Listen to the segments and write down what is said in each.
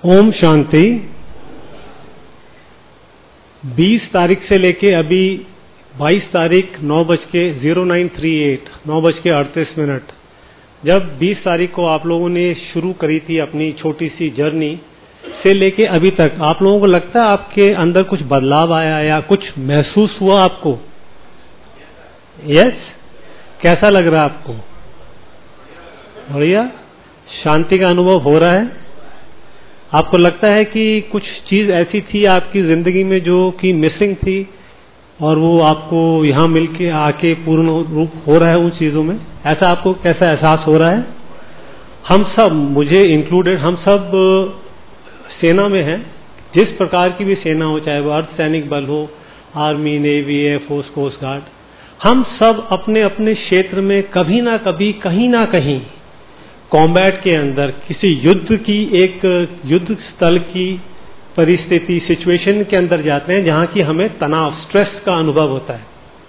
ओम शांति। 20 तारीख से लेके अभी 22 तारीख 9:09:38 जब 20 तारीख को आप लोगों ने शुरू करी थी अपनी छोटी सी जर्नी से लेके अभी तक, आप लोगों को लगता है आपके अंदर कुछ बदलाव आया या कुछ महसूस हुआ आपको? यस? कैसा लग रहा है आपको? बढ़िया। शांति का अनुभव हो रहा है? आपको लगता है कि कुछ चीज ऐसी थी आपकी जिंदगी में जो कि मिसिंग थी और वो आपको यहां मिलके आके पूर्ण रूप हो रहा है उन चीजों में? ऐसा आपको कैसा एहसास हो रहा है? हम सब, मुझे इंक्लूडेड, हम सब सेना में हैं, जिस प्रकार की भी सेना हो, चाहे वो अर्धसैनिक बल हो, army, navy, air force, coast guard, हम सब अपने अपने क्षेत्र में कभी ना कभी, कहीं ना कहीं कॉम्बैट के अंदर, किसी युद्ध की, एक युद्ध स्थल की परिस्थिति, सिचुएशन के अंदर जाते हैं जहां की हमें तनाव, स्ट्रेस का अनुभव होता है।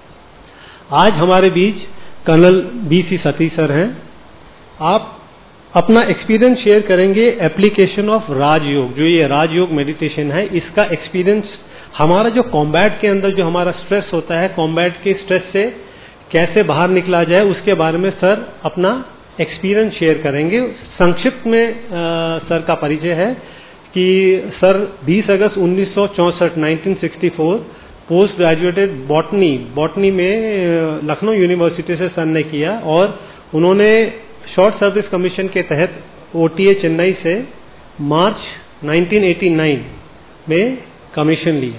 आज हमारे बीच कर्नल BC सतीश सर हैं। आप अपना एक्सपीरियंस शेयर करेंगे एप्लीकेशन ऑफ राजयोग, जो ये राजयोग मेडिटेशन है, इसका एक्सपीरियंस हमारा जो कॉम्बैट के अंदर जो हमारा स्ट्रेस होता है, कॉम्बैट के स्ट्रेस से कैसे बाहर निकला जाए, उसके बारे में सर अपना एक्सपीरियंस शेयर करेंगे। संक्षिप्त में सर का परिचय है कि सर 20 अगस्त 1964 पोस्ट ग्रेजुएटेड बॉटनी में लखनऊ यूनिवर्सिटी से सर ने किया और उन्होंने शॉर्ट सर्विस कमीशन के तहत OTA चेन्नई से मार्च 1989 में कमीशन लिया।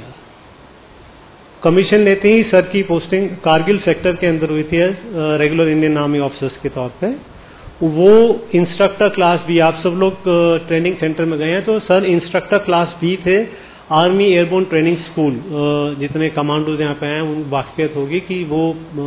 कमीशन लेते ही सर की पोस्टिंग कारगिल सेक्टर के अंदर हुई थी रेगुलर इंडियन आर्मी ऑफिसर्स के तौर पे। वो इंस्ट्रक्टर क्लास भी, आप सब लोग ट्रेनिंग सेंटर में गए हैं तो सर इंस्ट्रक्टर क्लास भी थे आर्मी एयरबोर्न ट्रेनिंग स्कूल। जितने कमांडोज यहाँ पे हैं उन वाकफियत होगी कि वो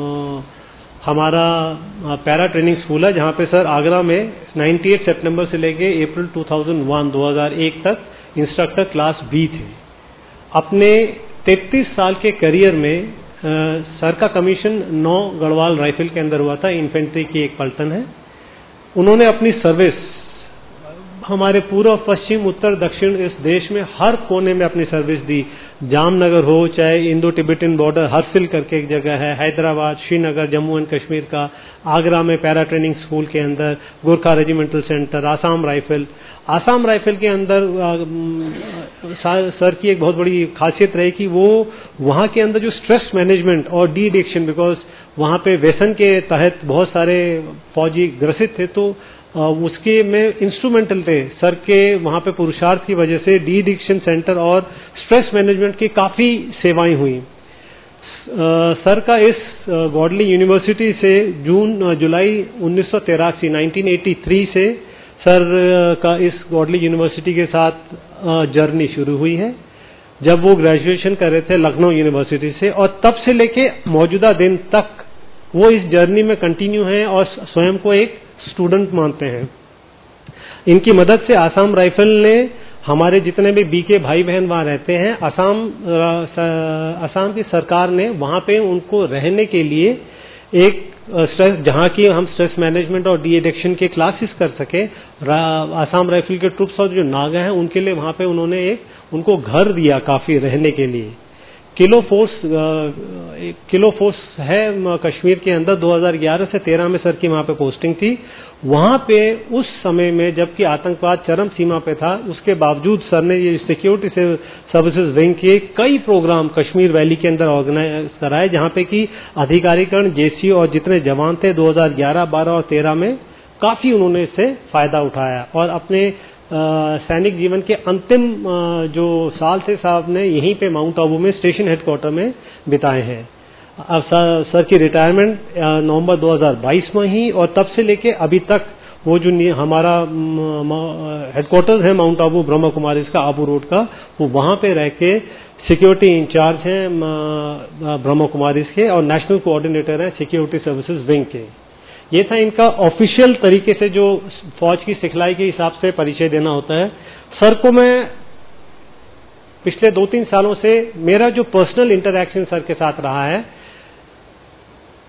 हमारा पैरा ट्रेनिंग स्कूल है, जहाँ पे सर आगरा में 98 सितंबर से लेके अप्रैल 2001 तक इंस्ट्रक्टर क्लास भी थे। अपने 33 साल के करियर में सर का कमीशन 9 गढ़वाल राइफल के अंदर हुआ था, इन्फेंट्री की एक पलटन है। उन्होंने अपनी सर्विस हमारे पूर्व, पश्चिम, उत्तर, दक्षिण इस देश में हर कोने में अपनी सर्विस दी। जामनगर हो, चाहे इंडो टिबेटन बॉर्डर, हरसिल करके एक जगह है, हैदराबाद, श्रीनगर, जम्मू एंड कश्मीर का, आगरा में पैरा ट्रेनिंग स्कूल के अंदर, Gorkha regimental centre, Assam rifle के अंदर सर की एक बहुत बड़ी खासियत रही कि वो वहाँ के अंदर जो स्ट्रेस मैनेजमेंट और डी एडिक्शन, बिकॉज वहाँ पे व्यसन के तहत बहुत सारे फौजी ग्रसित थे, तो उसके में इंस्ट्रूमेंटल थे सर के वहाँ पे पुरुषार्थ की वजह से डी एडिक्शन सेंटर और स्ट्रेस मैनेजमेंट की काफ़ी सेवाएं हुई। सर का इस गॉडली यूनिवर्सिटी से जुलाई 1983 से सर का इस गॉडली यूनिवर्सिटी के साथ जर्नी शुरू हुई है, जब वो ग्रेजुएशन कर रहे थे लखनऊ यूनिवर्सिटी से, और तब से लेके मौजूदा दिन तक वो इस जर्नी में कंटिन्यू हैं और स्वयं को एक स्टूडेंट मानते हैं। इनकी मदद से आसाम राइफल ने, हमारे जितने भी बीके भाई बहन वहां रहते हैं, असम की सरकार ने वहां पे उनको रहने के लिए एक स्ट्रेस, जहां की हम स्ट्रेस मैनेजमेंट और डी एडिक्शन के क्लासेस कर सके, आसाम राइफल के ट्रुप्स और जो नागा हैं उनके लिए वहां पे उन्होंने उनको घर दिया काफी रहने के लिए। किलो फोर्स है कश्मीर के अंदर। 2011 से 13 में सर की वहां पे पोस्टिंग थी। वहां पे उस समय में जबकि आतंकवाद चरम सीमा पे था, उसके बावजूद सर ने ये सिक्योरिटी सर्विसेज विंग के कई प्रोग्राम कश्मीर वैली के अंदर ऑर्गेनाइज कराए, जहां पे कि अधिकारीकरण, JC और जितने जवान थे 2011, 12 और 13 में काफी उन्होंने इससे फायदा उठाया और अपने सैनिक जीवन के अंतिम जो साल थे साहब ने यहीं पे माउंट आबू में स्टेशन हेडक्वार्टर में बिताए हैं। अब सर की रिटायरमेंट नवंबर 2022 में ही, और तब से लेके अभी तक वो जो हमारा हेडक्वार्टर्स है माउंट आबू ब्रह्मा कुमारी का आबू रोड का, वो वहां पे रह के सिक्योरिटी इंचार्ज हैं ब्रह्मा कुमारी के और नेशनल कोऑर्डिनेटर हैं सिक्योरिटी सर्विसेज विंग के। ये था इनका ऑफिशियल तरीके से जो फौज की सिखलाई के हिसाब से परिचय देना होता है। सर को मैं पिछले 2-3 सालों से, मेरा जो पर्सनल इंटरैक्शन सर के साथ रहा है,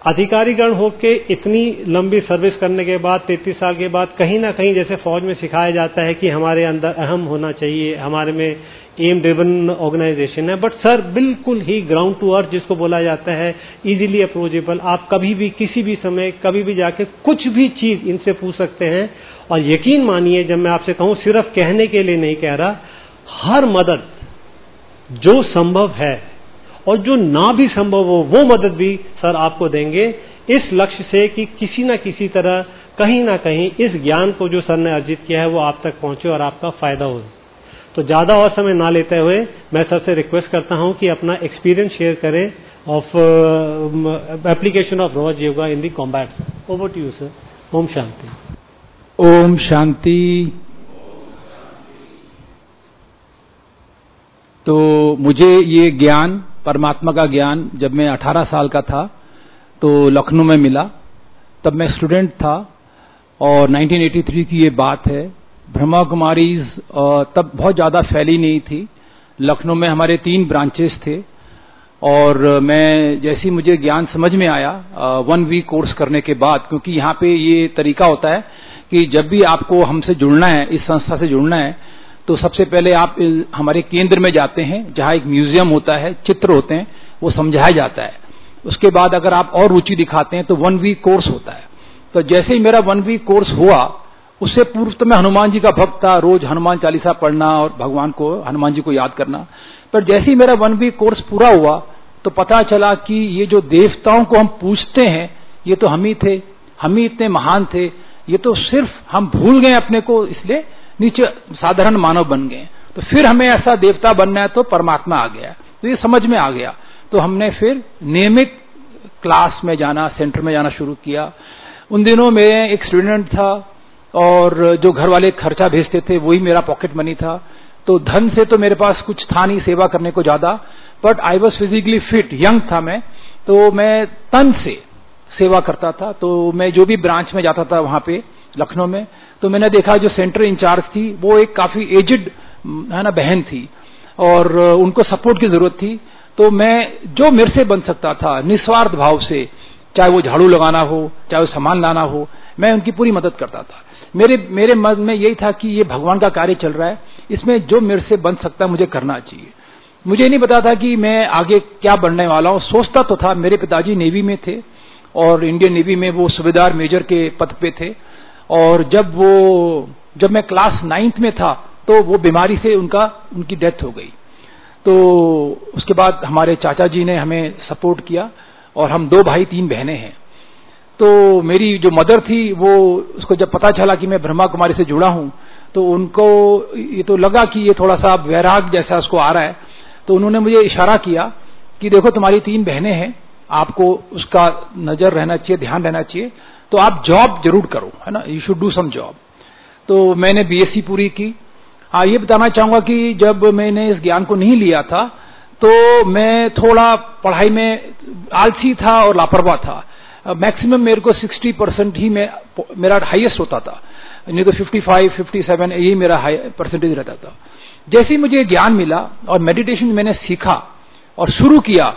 अधिकारीगण होके इतनी लंबी सर्विस करने के बाद 33 साल के बाद कहीं ना कहीं जैसे फौज में सिखाया जाता है कि हमारे अंदर अहम होना चाहिए, हमारे में एम ड्रिवन ऑर्गेनाइजेशन है, बट सर बिल्कुल ही ग्राउंड टू अर्थ जिसको बोला जाता है, इजीली अप्रोचेबल। आप कभी भी किसी भी समय कभी भी जाके कुछ भी चीज इनसे पूछ सकते हैं। और यकीन मानिए जब मैं आपसे कहूं, सिर्फ कहने के लिए नहीं कह रहा, हर मदद जो संभव है और जो ना भी संभव हो वो मदद भी सर आपको देंगे, इस लक्ष्य से कि किसी ना किसी तरह कहीं ना कहीं इस ज्ञान को जो सर ने अर्जित किया है वो आप तक पहुंचे और आपका फायदा हो। तो ज्यादा और समय ना लेते हुए मैं सर से रिक्वेस्ट करता हूं कि अपना एक्सपीरियंस शेयर करें of application of Raj yoga in the combat. Over to you sir. ओम शांति। ओम शांति। तो मुझे ये ज्ञान, परमात्मा का ज्ञान, जब मैं 18 साल का था तो लखनऊ में मिला। तब मैं स्टूडेंट था और 1983 की ये बात है। ब्रह्मा कुमारीज तब बहुत ज़्यादा फैली नहीं थी। लखनऊ में हमारे 3 ब्रांचेस थे और मैं जैसे ही मुझे ज्ञान समझ में आया 1 वीक कोर्स करने के बाद, क्योंकि यहाँ पे ये तरीका होता है कि जब भी आपको हमसे जुड़ना है, इस संस्था से जुड़ना है, तो सबसे पहले आप हमारे केंद्र में जाते हैं जहां एक म्यूजियम होता है, चित्र होते हैं, वो समझाया जाता है। उसके बाद अगर आप और रुचि दिखाते हैं तो 1 वीक कोर्स होता है। तो जैसे ही मेरा 1 वीक कोर्स हुआ, उससे पूर्व तो मैं हनुमान जी का भक्त था, रोज हनुमान चालीसा पढ़ना और भगवान को, हनुमान जी को याद करना। पर जैसे ही मेरा 1 वीक कोर्स पूरा हुआ तो पता चला कि ये जो देवताओं को हम पूजते हैं ये तो हम ही थे, हम ही इतने महान थे, ये तो सिर्फ हम भूल गए अपने को, इसलिए नीचे साधारण मानव बन गए। तो फिर हमें ऐसा देवता बनना है तो परमात्मा आ गया। तो ये समझ में आ गया। तो हमने फिर नियमित क्लास में जाना, सेंटर में जाना शुरू किया। उन दिनों में एक स्टूडेंट था और जो घर वाले खर्चा भेजते थे वही मेरा पॉकेट मनी था। तो धन से तो मेरे पास कुछ था नहीं सेवा करने को ज्यादा, but I was physically fit, young था मैं, तो मैं तन से सेवा करता था। तो मैं जो भी ब्रांच में जाता था वहां पे लखनऊ में, तो मैंने देखा जो सेंटर इंचार्ज थी वो एक काफी एजिड है ना बहन थी और उनको सपोर्ट की जरूरत थी। तो मैं जो मेरे से बन सकता था निस्वार्थ भाव से, चाहे वो झाड़ू लगाना हो, चाहे वो सामान लाना हो, मैं उनकी पूरी मदद करता था। मेरे मन में यही था कि ये भगवान का कार्य चल रहा है, इसमें जो मेरे से बन सकता है मुझे करना चाहिए। मुझे नहीं पता था कि मैं आगे क्या बनने वाला हूं। सोचता तो था, मेरे पिताजी नेवी में थे और इंडियन नेवी में वो सूबेदार मेजर के पद पे थे। और जब मैं क्लास 9th में था तो वो बीमारी से उनकी डेथ हो गई। तो उसके बाद हमारे चाचा जी ने हमें सपोर्ट किया और हम 2 भाई 3 बहनें हैं। तो मेरी जो मदर थी वो, उसको जब पता चला कि मैं ब्रह्मा कुमारी से जुड़ा हूं तो उनको ये तो लगा कि ये थोड़ा सा वैराग जैसा उसको आ रहा है। तो उन्होंने मुझे इशारा किया कि देखो तुम्हारी 3 बहनें हैं, आपको उसका नजर रहना चाहिए, ध्यान रहना चाहिए, तो आप जॉब जरूर करो, है ना, you should do some job. तो मैंने बीएससी पूरी की। हाँ, ये बताना चाहूंगा कि जब मैंने इस ज्ञान को नहीं लिया था तो मैं थोड़ा पढ़ाई में आलसी था और लापरवाह था। मैक्सिमम मेरे को 60% ही मेरा हाईएस्ट होता था, नहीं तो 55, 57 यही मेरा परसेंटेज रहता था। जैसे ही मुझे ज्ञान मिला और मेडिटेशन मैंने सीखा और शुरू किया,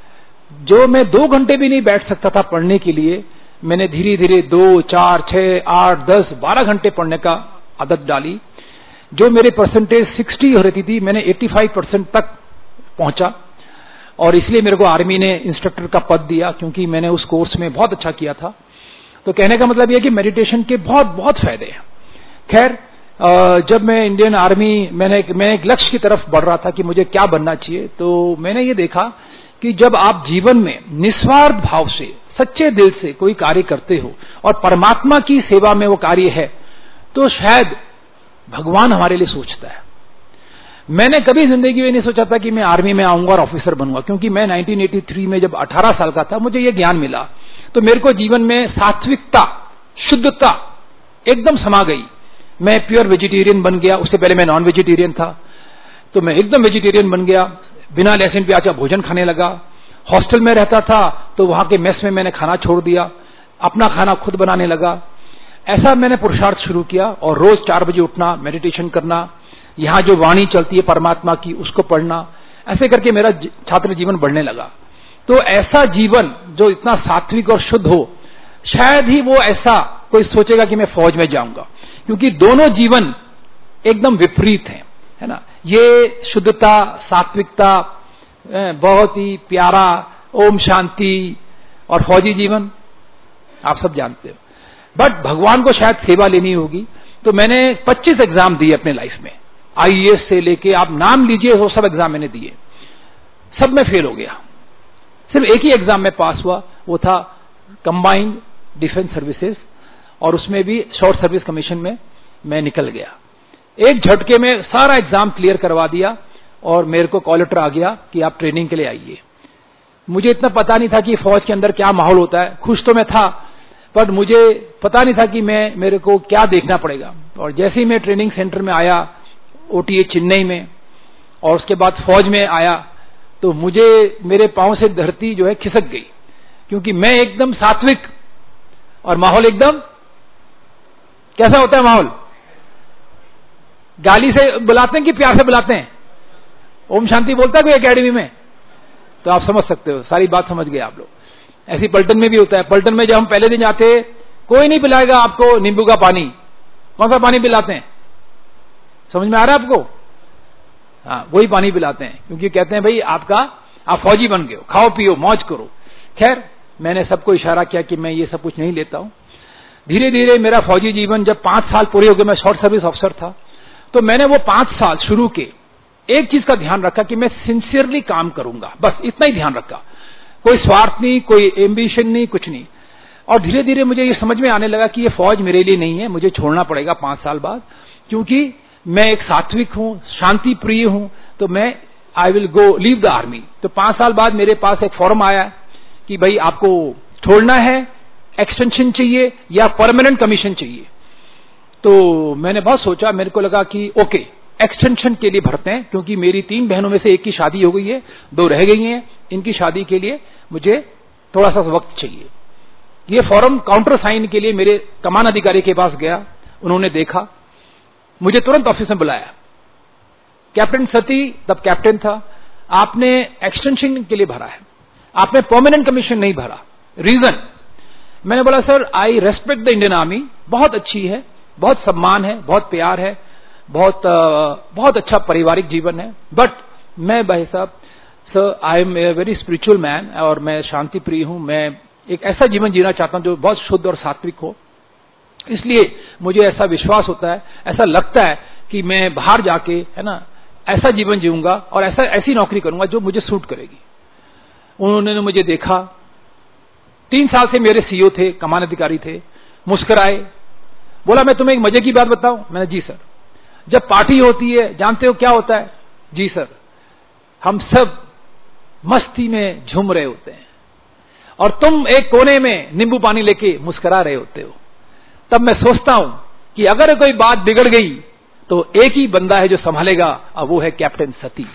जो मैं 2 घंटे भी नहीं बैठ सकता था पढ़ने के लिए, मैंने धीरे धीरे 2, 4, 6, 8, 10, 12 घंटे पढ़ने का आदत डाली। जो मेरे परसेंटेज 60 हो रही थी, मैंने 85% तक पहुंचा और इसलिए मेरे को आर्मी ने इंस्ट्रक्टर का पद दिया, क्योंकि मैंने उस कोर्स में बहुत अच्छा किया था। तो कहने का मतलब यह कि मेडिटेशन के बहुत बहुत फायदे हैं। खैर, जब मैं इंडियन आर्मी, मैं एक लक्ष्य की तरफ बढ़ रहा था कि मुझे क्या बनना चाहिए, तो मैंने ये देखा कि जब आप जीवन में निस्वार्थ भाव से, सच्चे दिल से कोई कार्य करते हो और परमात्मा की सेवा में वो कार्य है, तो शायद भगवान हमारे लिए सोचता है। मैंने कभी जिंदगी में नहीं सोचा था कि मैं आर्मी में आऊंगा और ऑफिसर बनूंगा, क्योंकि मैं 1983 में जब 18 साल का था मुझे ये ज्ञान मिला, तो मेरे को जीवन में सात्विकता, शुद्धता एकदम समा गई। मैं प्योर वेजिटेरियन बन गया। उससे पहले मैं नॉन वेजिटेरियन था, तो मैं एकदम वेजिटेरियन बन गया। बिना लहसुन प्याज का भोजन खाने लगा। हॉस्टल में रहता था तो वहां के मेस में मैंने खाना छोड़ दिया, अपना खाना खुद बनाने लगा। ऐसा मैंने पुरुषार्थ शुरू किया और रोज 4 बजे उठना, मेडिटेशन करना, यहां जो वाणी चलती है परमात्मा की उसको पढ़ना, ऐसे करके मेरा छात्र जीवन बढ़ने लगा। तो ऐसा जीवन जो इतना सात्विक और शुद्ध हो, शायद ही वो ऐसा कोई सोचेगा कि मैं फौज में जाऊंगा, क्योंकि दोनों जीवन एकदम विपरीत हैं, है ना। ये शुद्धता, सात्विकता, बहुत ही प्यारा, ओम शांति, और फौजी जीवन आप सब जानते हो। बट भगवान को शायद सेवा लेनी होगी, तो मैंने 25 एग्जाम दिए अपने लाइफ में, आईएएस से लेके आप नाम लीजिए, वो सब एग्जाम मैंने दिए, सब में फेल हो गया। सिर्फ एक ही एग्जाम में पास हुआ, वो था कंबाइंड डिफेंस सर्विसेज, और उसमें भी शॉर्ट सर्विस कमीशन में मैं निकल गया। एक झटके में सारा एग्जाम क्लियर करवा दिया, और मेरे को कॉल लेटर आ गया कि आप ट्रेनिंग के लिए आइए। मुझे इतना पता नहीं था कि फौज के अंदर क्या माहौल होता है। खुश तो मैं था, पर मुझे पता नहीं था कि मेरे को क्या देखना पड़ेगा। और जैसे ही मैं ट्रेनिंग सेंटर में आया, ओटीए चेन्नई में, और उसके बाद फौज में आया, तो मुझे मेरे पांव से धरती जो है खिसक गई, क्योंकि मैं एकदम सात्विक, और माहौल एकदम कैसा होता है माहौल? गाली से बुलाते हैं कि प्यार से बुलाते हैं? ओम शांति बोलता है कोई एकेडमी में? तो आप समझ सकते हो, सारी बात समझ गए आप लोग। ऐसी पलटन में भी होता है। पलटन में जब हम पहले दिन जाते, कोई नहीं पिलाएगा आपको नींबू का पानी। कौन सा पानी पिलाते हैं? समझ में आ रहा है आपको? हाँ, वही पानी पिलाते हैं, क्योंकि कहते हैं भाई आप फौजी बन गए हो, खाओ पियो मौज करो। खैर, मैंने सबको इशारा किया कि मैं ये सब कुछ नहीं लेता हूं। धीरे धीरे मेरा फौजी जीवन, जब 5 साल पूरे हो गए, मैं शॉर्ट सर्विस ऑफिसर था, तो मैंने वो 5 साल शुरू के एक चीज का ध्यान रखा कि मैं सिंसियरली काम करूंगा, बस इतना ही ध्यान रखा। कोई स्वार्थ नहीं, कोई एम्बिशन नहीं, कुछ नहीं। और धीरे धीरे मुझे ये समझ में आने लगा कि ये फौज मेरे लिए नहीं है, मुझे छोड़ना पड़ेगा 5 साल बाद, क्योंकि मैं एक सात्विक हूं, शांति प्रिय हूं, तो मैं I will go leave the army. तो 5 साल बाद मेरे पास एक फॉर्म आया कि भाई आपको छोड़ना है, एक्सटेंशन चाहिए या परमानेंट कमीशन चाहिए। तो मैंने बहुत सोचा, मेरे को लगा कि ओके, एक्सटेंशन के लिए भरते हैं, क्योंकि मेरी 3 बहनों में से एक की शादी हो गई है, 2 रह गई हैं, इनकी शादी के लिए मुझे थोड़ा सा वक्त चाहिए। ये फॉर्म काउंटर साइन के लिए मेरे कमान अधिकारी के पास गया, उन्होंने देखा, मुझे तुरंत ऑफिस में बुलाया। कैप्टन सती तब कैप्टन था, आपने एक्सटेंशन के लिए भरा है, आपने परमानेंट कमीशन नहीं भरा, रीजन? मैंने बोला sir, I respect the Indian army, बहुत अच्छी है, बहुत सम्मान है, बहुत प्यार है, बहुत अच्छा पारिवारिक जीवन है, बट मैं भाई साहब, sir I am a very spiritual man, और मैं शांति प्रिय हूं, मैं एक ऐसा जीवन जीना चाहता हूं जो बहुत शुद्ध और सात्विक हो। इसलिए मुझे ऐसा विश्वास होता है, ऐसा लगता है कि मैं बाहर जाके, है ना, ऐसा जीवन जीऊंगा और ऐसी नौकरी करूंगा जो मुझे सूट करेगी। उन्होंने मुझे देखा, 3 साल से मेरे सीईओ थे, कमान अधिकारी थे, मुस्कुराए, बोला मैं तुम्हें एक मजे की बात बताऊं? मैंने जी सर। जब पार्टी होती है, जानते हो क्या होता है? जी सर। हम सब मस्ती में झूम रहे होते हैं, और तुम एक कोने में नींबू पानी लेके मुस्कुरा रहे होते हो। तब मैं सोचता हूं कि अगर कोई बात बिगड़ गई तो एक ही बंदा है जो संभालेगा, और वो है कैप्टन सती।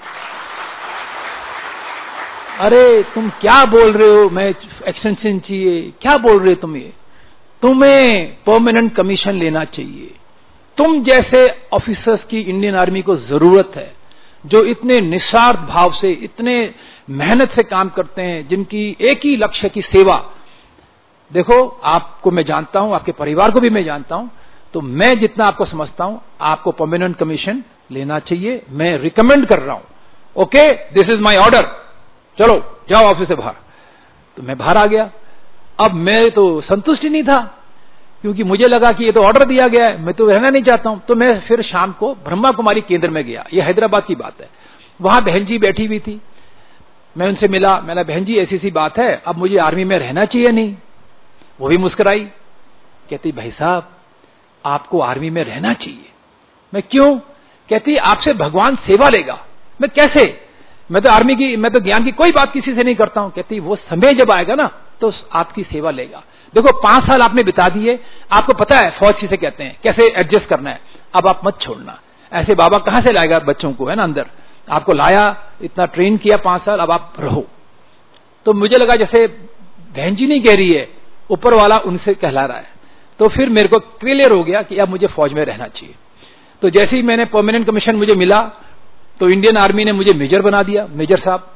अरे तुम क्या बोल रहे हो, मैं एक्सटेंशन चाहिए, क्या बोल रहे हो तुम? ये तुम्हें परमानेंट कमीशन लेना चाहिए। तुम जैसे ऑफिसर्स की इंडियन आर्मी को जरूरत है, जो इतने निस्वार्थ भाव से, इतने मेहनत से काम करते हैं, जिनकी एक ही लक्ष्य की सेवा। देखो, आपको मैं जानता हूं, आपके परिवार को भी मैं जानता हूं, तो मैं जितना आपको समझता हूं, आपको परमानेंट कमीशन लेना चाहिए। मैं रिकमेंड कर रहा हूं। Okay, this is my order, चलो जाओ ऑफिस से बाहर। तो मैं बाहर आ गया। अब मैं तो संतुष्ट ही नहीं था, क्योंकि मुझे लगा कि ये तो ऑर्डर दिया गया है, मैं तो रहना नहीं चाहता हूं। तो मैं फिर शाम को ब्रह्मा कुमारी केंद्र में गया, ये हैदराबाद की बात है। वहां बहन जी बैठी हुई थी, मैं उनसे मिला। मैंने बहन जी ऐसी सी बात है, अब मुझे आर्मी में रहना चाहिए नहीं? वो भी मुस्कुराई, कहती भाई साहब आपको आर्मी में रहना चाहिए। मैं क्यों? कहती आपसे भगवान सेवा लेगा। मैं कैसे? मैं तो ज्ञान की कोई बात किसी से नहीं करता हूं। कहती वो समय जब आएगा ना तो आपकी सेवा लेगा। देखो 5 साल आपने बिता दिए, आपको पता है फौज किसे कहते हैं, कैसे एडजस्ट करना है। अब आप मत छोड़ना। ऐसे बाबा कहां से लाएगा बच्चों को, है ना, अंदर आपको लाया, इतना ट्रेन किया 5 साल, अब आप रहो। तो मुझे लगा जैसे बहन जी नहीं कह रही है, ऊपर वाला उनसे कहला रहा है। तो फिर मेरे को क्लियर हो गया कि अब मुझे फौज में रहना चाहिए। तो जैसे ही मैंने परमानेंट कमीशन मुझे मिला, तो इंडियन आर्मी ने मुझे मेजर बना दिया, मेजर साहब।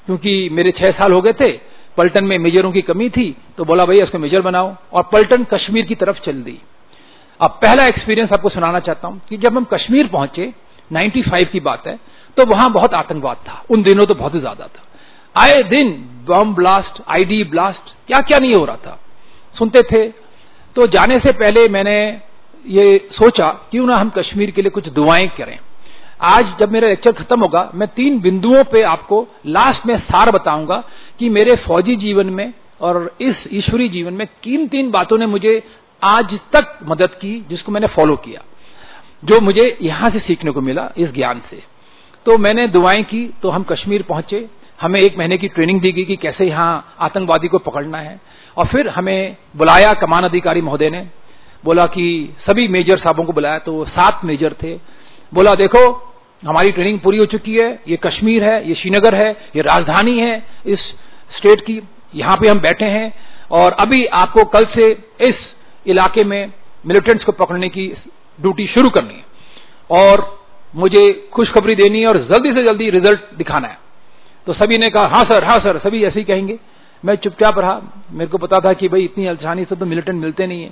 क्योंकि मेरे 6 साल हो गए थे, पलटन में मेजरों की कमी थी, तो बोला भैया इसको मेजर बनाओ, और पलटन कश्मीर की तरफ चल दी। अब पहला एक्सपीरियंस आपको सुनाना चाहता हूं कि जब हम कश्मीर पहुंचे, 95 की बात है, तो वहां बहुत आतंकवाद था, उन दिनों तो बहुत ही ज्यादा था। आए दिन बम ब्लास्ट, आईडी ब्लास्ट, क्या क्या नहीं हो रहा था, सुनते थे। तो जाने से पहले मैंने ये सोचा क्यों ना हम कश्मीर के लिए कुछ दुआएं करें। आज जब मेरा लेक्चर खत्म होगा, मैं 3 बिंदुओं पे आपको लास्ट में सार बताऊंगा कि मेरे फौजी जीवन में और इस ईश्वरी जीवन में किन 3 बातों ने मुझे आज तक मदद की, जिसको मैंने फॉलो किया, जो मुझे यहां से सीखने को मिला इस ज्ञान से। तो मैंने दुआएं की, तो हम कश्मीर पहुंचे, हमें 1 महीने की ट्रेनिंग दी गई कि कैसे यहां आतंकवादी को पकड़ना है, और फिर हमें बुलाया कमान अधिकारी महोदय ने, बोला कि सभी मेजर साहबों को बुलाया, तो 7 मेजर थे। बोला देखो हमारी ट्रेनिंग पूरी हो चुकी है, ये कश्मीर है, ये श्रीनगर है, ये राजधानी है इस स्टेट की, यहां पे हम बैठे हैं, और अभी आपको कल से इस इलाके में मिलिटेंट्स को पकड़ने की ड्यूटी शुरू करनी है, और मुझे खुशखबरी देनी है, और जल्दी से जल्दी रिजल्ट दिखाना है। तो सभी ने कहा हाँ सर, हाँ सर, सभी ऐसे ही कहेंगे। मैं चुपचाप रहा, मेरे को पता था कि भाई इतनी आसानी से तो मिलिटेंट मिलते नहीं है।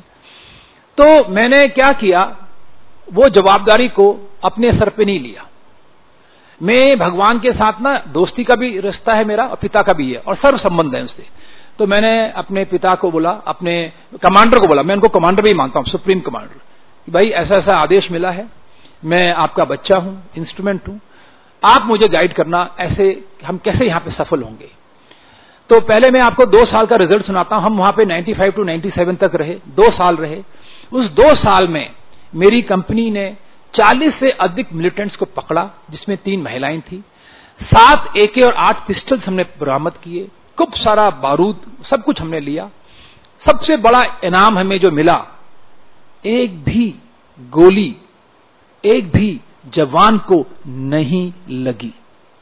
तो मैंने क्या किया, वो जवाबदारी को अपने सर पे नहीं लिया। मैं भगवान के साथ ना दोस्ती का भी रिश्ता है मेरा, और पिता का भी है, और सर्व संबंध है उससे। तो मैंने अपने पिता को बोला, अपने कमांडर को बोला, मैं उनको कमांडर भी मानता हूं, सुप्रीम कमांडर, कि भाई ऐसा ऐसा आदेश मिला है, मैं आपका बच्चा हूं, इंस्ट्रूमेंट हूं, आप मुझे गाइड करना, ऐसे हम कैसे यहां पे सफल होंगे। तो पहले मैं आपको 2 साल का रिजल्ट सुनाता हूं। हम वहां पे 95 to 97 तक रहे, 2 साल रहे। उस 2 साल में मेरी कंपनी ने 40 से अधिक मिलिटेंट्स को पकड़ा, जिसमें 3 महिलाएं थी, 7 AK और 8 पिस्टल्स हमने बरामद किए, खूब सारा बारूद, सब कुछ हमने लिया। सबसे बड़ा इनाम हमें जो मिला, एक भी गोली एक भी जवान को नहीं लगी।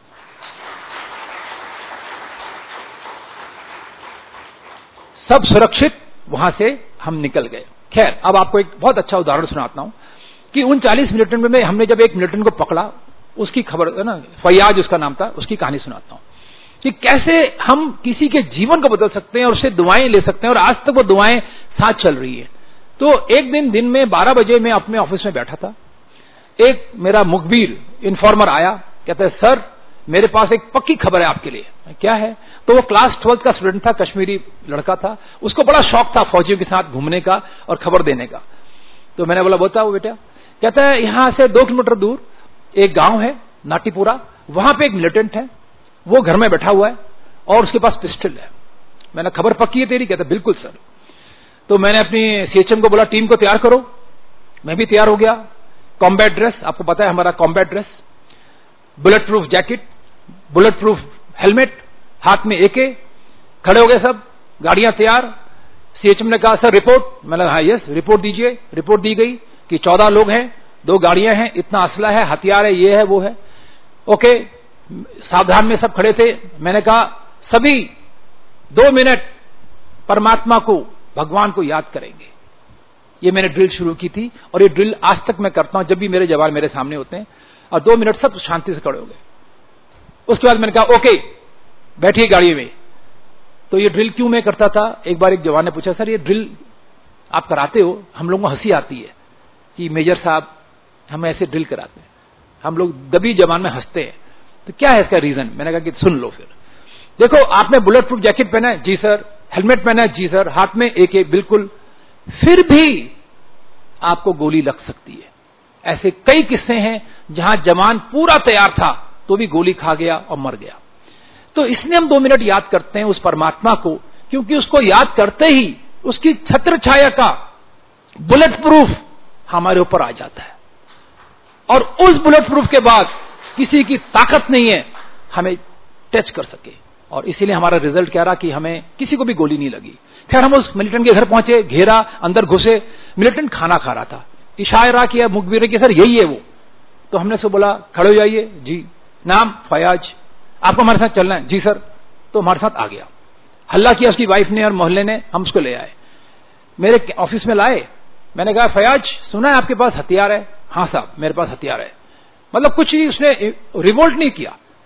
सब सुरक्षित वहां से हम निकल गए। खैर, अब आपको एक बहुत अच्छा उदाहरण सुनाता हूं कि उन 40 मिलिटेंट में हमने जब एक मिलिटेंट को पकड़ा, उसकी खबर है ना, फैयाज उसका नाम था, उसकी कहानी सुनाता हूं कि कैसे हम किसी के जीवन को बदल सकते हैं और उससे दुआएं ले सकते हैं, और आज तक वो दुआएं साथ चल रही है। तो एक दिन में 12 बजे मैं अपने ऑफिस में बैठा था, एक मेरा मुखबिर इन्फॉर्मर आया, कहता है सर मेरे पास एक पक्की खबर है आपके लिए। क्या है? तो वो क्लास 12th का स्टूडेंट था, कश्मीरी लड़का था, उसको बड़ा शौक था फौजियों के साथ घूमने का और खबर देने का। तो मैंने बोला बताओ बेटा। कहता है यहां से 2 किलोमीटर दूर एक गांव है नाटीपुरा, वहां पे एक मिलिटेंट है, वो घर में बैठा हुआ है और उसके पास पिस्टल है। मैंने खबर पक्की है तेरी? कहता बिल्कुल सर। तो मैंने अपनी CHM को बोला टीम को तैयार करो। मैं भी तैयार हो गया। कॉम्बैट ड्रेस, आपको पता है हमारा combat dress, bullet proof jacket, bullet proof helmet, हाथ में AK, खड़े हो गए सब, गाड़ियां तैयार। CHM ने कहा सर रिपोर्ट। मैंने कहा यस रिपोर्ट दीजिए। रिपोर्ट दी गई कि 14 लोग हैं, 2 गाड़ियां हैं, इतना असला है, हथियार है, ये है वो है। ओके, सावधान में सब खड़े थे। मैंने कहा सभी 2 मिनट परमात्मा को, भगवान को याद करेंगे। ये मैंने ड्रिल शुरू की थी, और ये ड्रिल आज तक मैं करता हूं जब भी मेरे जवान मेरे सामने होते हैं, और 2 मिनट सब शांति से खड़े हो गए। उसके बाद मैंने कहा ओके बैठिए गाड़ी में। तो ये ड्रिल क्यों मैं करता था, एक बार एक जवान ने पूछा सर ये ड्रिल आप कराते हो, हम लोगों को हंसी आती है कि मेजर साहब हम ऐसे ड्रिल कराते हैं, हम लोग दबी जवान में हंसते हैं, तो क्या है इसका रीजन? मैंने कहा कि सुन लो फिर। देखो आपने बुलेट प्रूफ जैकेट पहना है? जी सर। हेलमेट पहना है? जी सर। हाथ में AK? बिल्कुल। फिर भी आपको गोली लग सकती है। ऐसे कई किस्से हैं जहां जवान पूरा तैयार था तो भी गोली खा गया और मर गया। तो इसलिए हम 2 मिनट याद करते हैं उस परमात्मा को, क्योंकि उसको याद करते ही उसकी छत्र छाया का बुलेट प्रूफ हमारे ऊपर आ जाता है, और उस बुलेट प्रूफ के बाद किसी की ताकत नहीं है हमें टच कर सके। और इसीलिए हमारा रिजल्ट क्या रहा कि हमें किसी को भी गोली नहीं लगी। खैर हम उस मिलिटेंट के घर पहुंचे, घेरा, अंदर घुसे, मिलिटेंट खाना खा रहा था। इशारा किया मुखबिर ने कि सर यही है वो। तो हमने से बोला खड़े हो जाइए। जी। नाम? फयाज। आपको हमारे साथ चलना है? जी सर। तो हमारे साथ आ गया। हल्ला किया उसकी वाइफ ने और मोहल्ले ने, हम उसको ले आए, मेरे ऑफिस में लाए। मैंने कहा फयाज सुना है आपके पास हथियार है? हाँ साहब मेरे पास हथियार है। मतलब कुछ ही उसने रिवोल्ट नहीं किया,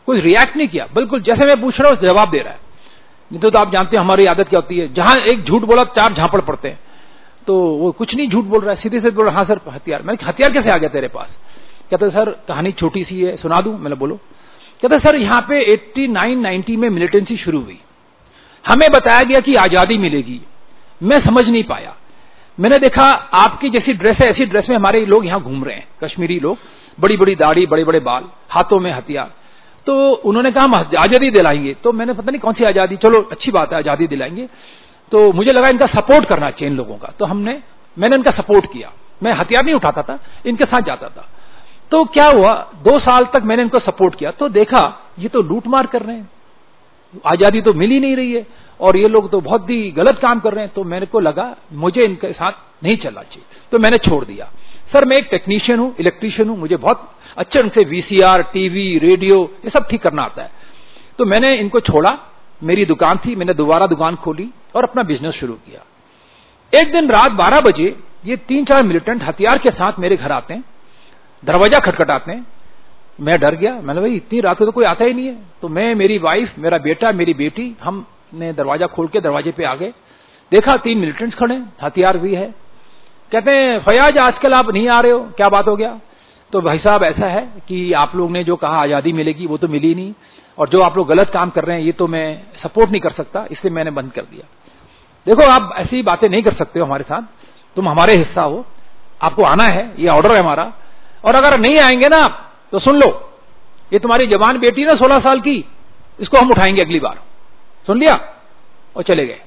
कोई रिएक्ट नहीं किया, बिल्कुल जैसे मैं पूछ रहा हूं जवाब दे रहा है। नहीं तो आप जानते हैं हमारी आदत क्या होती है, जहां एक झूठ बोला 4 झापड़ पड़ते हैं। तो वो कुछ नहीं झूठ बोल रहा है, सीधे से बोल रहा, हाँ सर हथियार। मैंने हथियार कैसे आ गया तेरे पास? कहते सर कहानी छोटी सी है, सुना दूं? मैंने बोलो। कहते सर यहाँ पे 89-90 में मिलिटेंसी शुरू हुई, हमें बताया गया कि आजादी मिलेगी, मैं समझ नहीं पाया। मैंने देखा आपकी जैसी ड्रेस है, ऐसी ड्रेस में हमारे लोग यहाँ घूम रहे हैं, कश्मीरी लोग, बड़ी बड़ी दाढ़ी, बड़े बड़े बाल, हाथों में हथियार। तो उन्होंने कहा हम आजादी दिलाएंगे। तो मैंने पता नहीं कौन सी आजादी, चलो अच्छी बात है आजादी दिलाएंगे। तो मुझे लगा इनका सपोर्ट करना चाहिए इन लोगों का, तो मैंने इनका सपोर्ट किया। मैं हथियार नहीं उठाता था, इनके साथ जाता था। तो क्या हुआ, 2 साल तक मैंने इनको सपोर्ट किया, तो देखा ये तो लूटमार कर रहे हैं, आजादी तो मिल ही नहीं रही है और ये लोग तो बहुत ही गलत काम कर रहे हैं। तो मेरे को लगा मुझे इनके साथ नहीं चलना चाहिए, तो मैंने छोड़ दिया। सर मैं एक टेक्नीशियन हूं, इलेक्ट्रीशियन हूं, मुझे बहुत अच्छे ढंग से वीसीआर, टीवी, रेडियो ये सब ठीक करना आता है। तो मैंने इनको छोड़ा, मेरी दुकान थी, मैंने दोबारा दुकान खोली और अपना बिजनेस शुरू किया। एक दिन रात 12 बजे ये 3-4 मिलिटेंट हथियार के साथ मेरे घर आते हैं, दरवाजा खटखटाते हैं। मैं डर गया, मैंने भाई इतनी रात को तो कोई आता ही नहीं है। तो मैं, मेरी वाइफ, मेरा बेटा, मेरी बेटी, हमने दरवाजा खोल के दरवाजे पे आ गए। देखा 3 मिलिटेंट्स खड़े, हथियार भी है। कहते हैं फयाज आजकल आप नहीं आ रहे हो, क्या बात हो गया? तो भाई साहब ऐसा है कि आप लोग ने जो कहा आजादी मिलेगी वो तो मिली नहीं, और जो आप लोग गलत काम कर रहे हैं ये तो मैं सपोर्ट नहीं कर सकता, इसलिए मैंने बंद कर दिया। देखो आप ऐसी बातें नहीं कर सकते हो हमारे साथ, तुम हमारे हिस्सा हो, आपको आना है, ये ऑर्डर है हमारा, और अगर नहीं आएंगे ना आप तो सुन लो, ये तुम्हारी जवान बेटी ना 16 साल की, इसको हम उठाएंगे अगली बार, सुन लिया? और चले गए।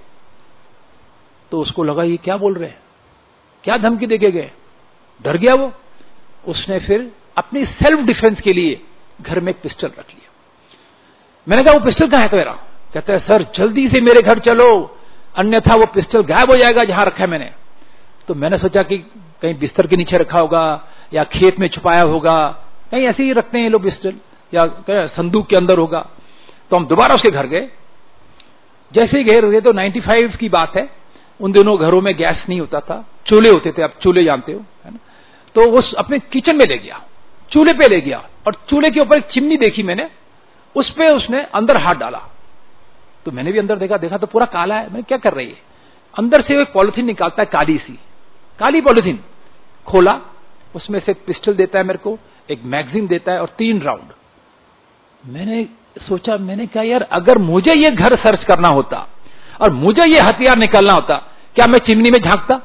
तो उसको लगा ये क्या बोल रहे हैं, क्या धमकी देके गए, डर गया वो। उसने फिर अपनी सेल्फ डिफेंस के लिए घर में एक पिस्टल रख लिया। मैंने कहा वो पिस्टल कहां है तेरा? कहता है सर जल्दी से मेरे घर चलो, अन्यथा वो पिस्टल गायब हो जाएगा जहां रखा है मैंने। तो मैंने सोचा कि कहीं बिस्तर के नीचे रखा होगा या खेत में छुपाया होगा, कहीं ऐसे ही रखते हैं ये लोग पिस्टल, या संदूक के अंदर होगा। तो हम दोबारा उसके घर गए। जैसे ही गए तो 95 की बात है, उन दिनों घरों में गैस नहीं होता था, चूल्हे होते थे, आप चूल्हे जानते हो, है ना? तो वो अपने किचन में ले गया, चूल्हे पे ले गया, और चूल्हे के ऊपर एक चिमनी देखी मैंने, उस पे उसने अंदर हाथ डाला। तो मैंने भी अंदर देखा तो पूरा काला है। मैंने क्या कर रही है? अंदर से एक पॉलिथीन निकालता है, काली पॉलिथीन खोला, उसमें से एक पिस्टल देता है मेरे को, एक मैगजीन देता है और 3 राउंड। मैंने सोचा, मैंने कहा यार अगर मुझे ये घर सर्च करना होता और मुझे ये हथियार निकालना होता, क्या मैं चिमनी में झांकता?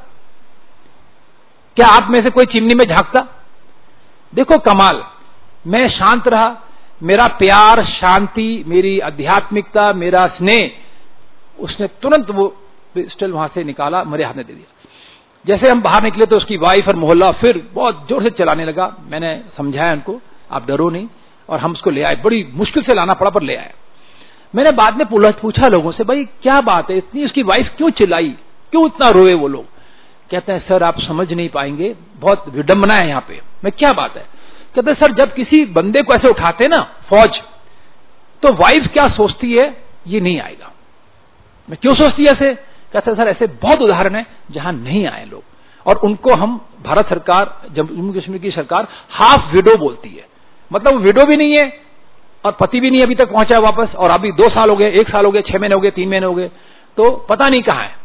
क्या आप में से कोई चिमनी में झांकता? देखो कमाल, मैं शांत रहा, मेरा प्यार, शांति, मेरी आध्यात्मिकता, मेरा स्नेह, उसने तुरंत वो पिस्टल वहां से निकाला, मेरे हाथ में दे दिया। जैसे हम बाहर निकले तो उसकी वाइफ और मोहल्ला फिर बहुत जोर से चलाने लगा। मैंने समझाया उनको, आप डरो नहीं, और हम उसको ले आए, बड़ी मुश्किल से लाना पड़ा पर ले आए। मैंने बाद में पूछा लोगों से, भाई क्या बात है, इतनी उसकी वाइफ क्यों चिल्लाई, क्यों इतना रोए वो लोग? कहते हैं सर आप समझ नहीं पाएंगे, बहुत विडंबना है यहाँ पे। मैं क्या बात है? कहते हैं सर जब किसी बंदे को ऐसे उठाते ना फौज, तो वाइफ क्या सोचती है ये नहीं आएगा। मैं क्यों सोचती है ऐसे? कहते हैं सर ऐसे बहुत उदाहरण है जहां नहीं आए लोग, और उनको हम भारत सरकार, जम्मू कश्मीर की सरकार हाफ विडो बोलती है, मतलब विडो भी नहीं है और पति भी नहीं अभी तक पहुंचा है वापस, और अभी 2 साल हो गए, 1 साल हो गए, 6 महीने हो गए, 3 महीने हो गए, तो पता नहीं कहां है।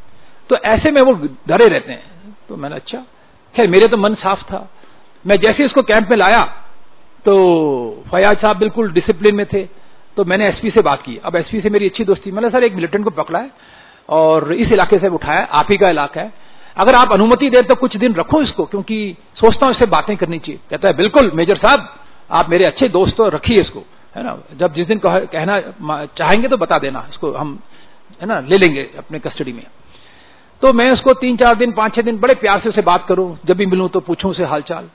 तो ऐसे में वो डरे रहते हैं। तो मैंने अच्छा, खैर मेरे तो मन साफ था। मैं जैसे इसको कैंप में लाया तो फयाज साहब बिल्कुल डिसिप्लिन में थे, तो मैंने एसपी से बात की। अब एसपी से मेरी अच्छी दोस्ती, मैंने सर एक मिलिटेंट को पकड़ा है और इस इलाके से उठाया, आप ही का इलाका है, अगर आप अनुमति दें तो कुछ दिन रखो इसको, क्योंकि सोचता हूं इससे बातें करनी चाहिए। कहता है बिल्कुल मेजर साहब, आप मेरे अच्छे दोस्त हो, रखिए इसको, है ना, जब जिस दिन कहना चाहेंगे तो बता देना, इसको हम है ना ले लेंगे अपने कस्टडी में। तो मैं उसको 3-4 दिन, 5-6 दिन बड़े प्यार से उसे बात करूं, जब भी मिलूं तो पूछूं उसे हालचाल।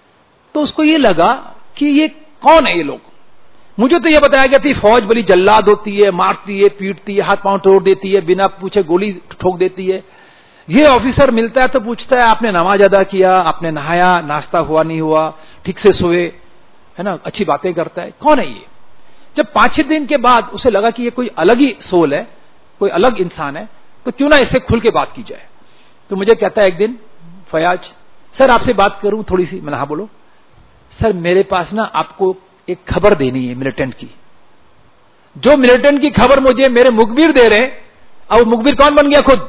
तो उसको ये लगा कि ये कौन है ये लोग। मुझे तो ये बताया गया थी फौज बड़ी जल्लाद होती है, मारती है, पीटती है, हाथ पांव तोड़ देती है, बिना पूछे गोली ठोक देती है। ये ऑफिसर मिलता है तो पूछता है आपने नमाज अदा किया, आपने नहाया, नाश्ता हुआ नहीं हुआ, ठीक से सोए, है ना, अच्छी बातें करता है। कौन है ये? जब 5-6 दिन के बाद उसे लगा कि ये कोई अलग ही सोल है, कोई अलग इंसान है, तो क्यों ना इससे खुल के बात की जाए। तो मुझे कहता है एक दिन, फयाज सर आपसे बात करूं थोड़ी सी। मैंने हाँ बोलो। सर मेरे पास ना आपको एक खबर देनी है मिलिटेंट की। जो मिलिटेंट की खबर मुझे मेरे मुखबिर दे रहे हैं, अब वो मुखबिर कौन बन गया? खुद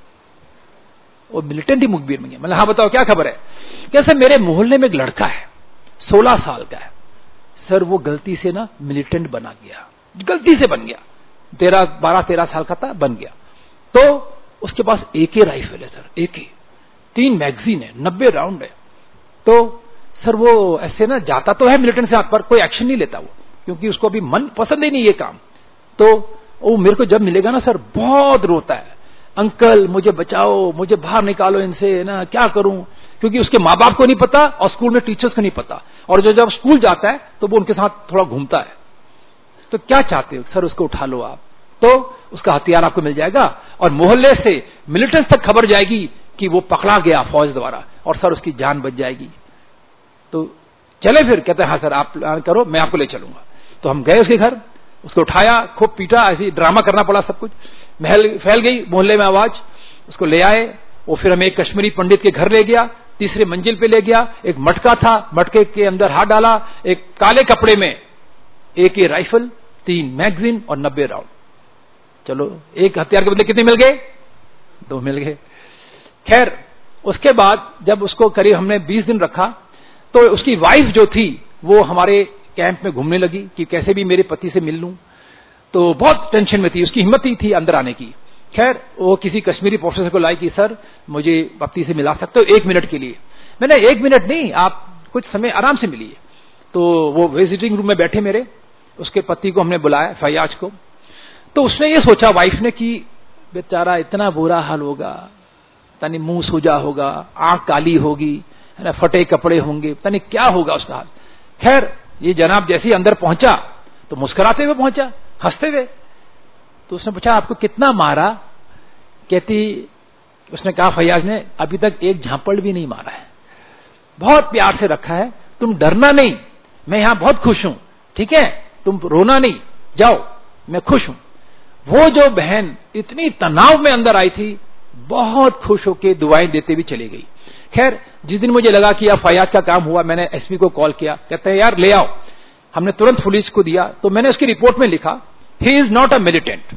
वो मिलिटेंट ही मुखबिर बन गया। मतलब हाँ बताओ क्या खबर है? कैसे मेरे मोहल्ले में एक लड़का है 16 साल का है सर, वो गलती से ना मिलिटेंट बना गया, गलती से बन गया, 12-13 साल का था, बन गया। तो उसके पास AK राइफल है सर, AK 3 मैगजीन है, 90 राउंड है। तो सर वो ऐसे ना जाता तो है मिलिटेंट से हाथ पर, कोई एक्शन नहीं लेता वो, क्योंकि उसको अभी मन पसंद ही नहीं ये काम। तो वो मेरे को जब मिलेगा ना सर बहुत रोता है, अंकल मुझे बचाओ, मुझे बाहर निकालो इनसे ना, क्या करूं? क्योंकि उसके माँ बाप को नहीं पता और स्कूल में टीचर्स को नहीं पता, और जब स्कूल जाता है तो वो उनके साथ थोड़ा घूमता है। तो क्या चाहते हो सर? उसको उठा लो आप, तो उसका हथियार आपको मिल जाएगा और मोहल्ले से मिलिटेंट्स तक खबर जाएगी कि वो पकड़ा गया फौज द्वारा, और सर उसकी जान बच जाएगी। तो चले फिर? कहते हैं हाँ सर आप करो, मैं आपको ले चलूंगा। तो हम गए उसके घर, उसको उठाया, खूब पीटा, ऐसे ड्रामा करना पड़ा, सब कुछ फैल गई मोहल्ले में आवाज। उसको ले आए, वो फिर हमें एक कश्मीरी पंडित के घर ले गया, 3री मंजिल पे ले गया। एक मटका था, मटके के अंदर हाथ डाला, एक काले कपड़े में AK राइफल, 3 मैगजीन और 90 राउंड। चलो एक हथियार के बदले कितने मिल गए? 2 मिल गए। खैर उसके बाद जब उसको करीब हमने 20 दिन रखा, तो उसकी वाइफ जो थी वो हमारे कैंप में घूमने लगी कि कैसे भी मेरे पति से मिल लूं। तो बहुत टेंशन में थी, उसकी हिम्मत ही थी अंदर आने की। खैर वो किसी कश्मीरी प्रोफेसर को लाई कि सर मुझे पति से मिला सकते हो 1 मिनट के लिए? मैंने 1 मिनट नहीं, आप कुछ समय आराम से मिलिए। तो वो विजिटिंग रूम में बैठे मेरे, उसके पति को हमने बुलाया, फैयाज को। तो उसने ये सोचा वाइफ ने कि बेचारा इतना बुरा हाल होगा, तनी मुंह सूजा होगा, आंख काली होगी, है ना, फटे कपड़े होंगे, पता नहीं क्या होगा उसका हाल। खैर ये जनाब जैसे ही अंदर पहुंचा तो मुस्कुराते हुए पहुंचा, हंसते हुए। तो उसने पूछा आपको कितना मारा? कहती, उसने कहा फैयाज ने अभी तक एक झापड़ भी नहीं मारा है, बहुत प्यार से रखा है, तुम डरना नहीं, मैं यहां बहुत खुश हूं, ठीक है, तुम रोना नहीं, जाओ मैं खुश हूं। वो जो बहन इतनी तनाव में अंदर आई थी, बहुत खुश होकर दुआएं देते हुए चली गई। खैर जिस दिन मुझे लगा कि अब फैयाज का काम हुआ, मैंने SP को कॉल किया, कहते हैं यार ले आओ। हमने तुरंत पुलिस को दिया। तो मैंने उसकी रिपोर्ट में लिखा he is not a militant,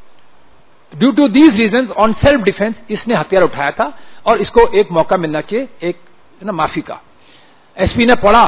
due to these reasons on self defence, इसने हथियार उठाया था और इसको एक मौका मिलना चाहिए, एक ना माफी का। SP ने पढ़ा,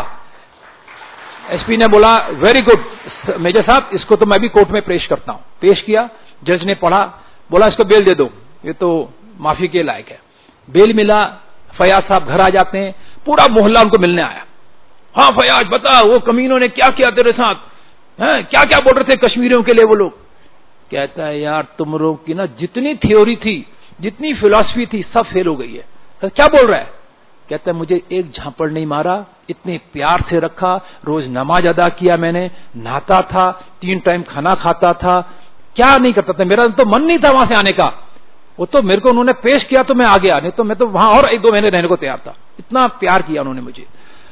SP ने बोला वेरी गुड मेजर साहब, इसको तो मैं भी कोर्ट में पेश करता हूं। पेश किया, जज ने पढ़ा, बोला इसको बेल दे दो, ये तो माफी के लायक है। बेल मिला, फैयाज साहब घर आ जाते हैं, पूरा मोहल्ला उनको मिलने आया। हाँ फैयाज बता वो कमीनों ने क्या किया तेरे साथ, हैं क्या क्या बोल रहे थे कश्मीरियों के लिए वो लोग? कहता है यार तुम लोग की ना जितनी थ्योरी थी, जितनी फिलॉसफी थी, सब फेल हो गई है। तो क्या बोल रहा है? कहता है मुझे एक झापड़ नहीं मारा, इतने प्यार से रखा, रोज नमाज अदा किया मैंने, नहाता था, 3 टाइम खाना खाता था, क्या नहीं करता था, मेरा तो मन नहीं था वहां से आने का। वो तो मेरे को उन्होंने पेश किया तो मैं आ गया, नहीं तो मैं तो वहां और 1-2 महीने रहने को तैयार था। इतना प्यार किया उन्होंने मुझे।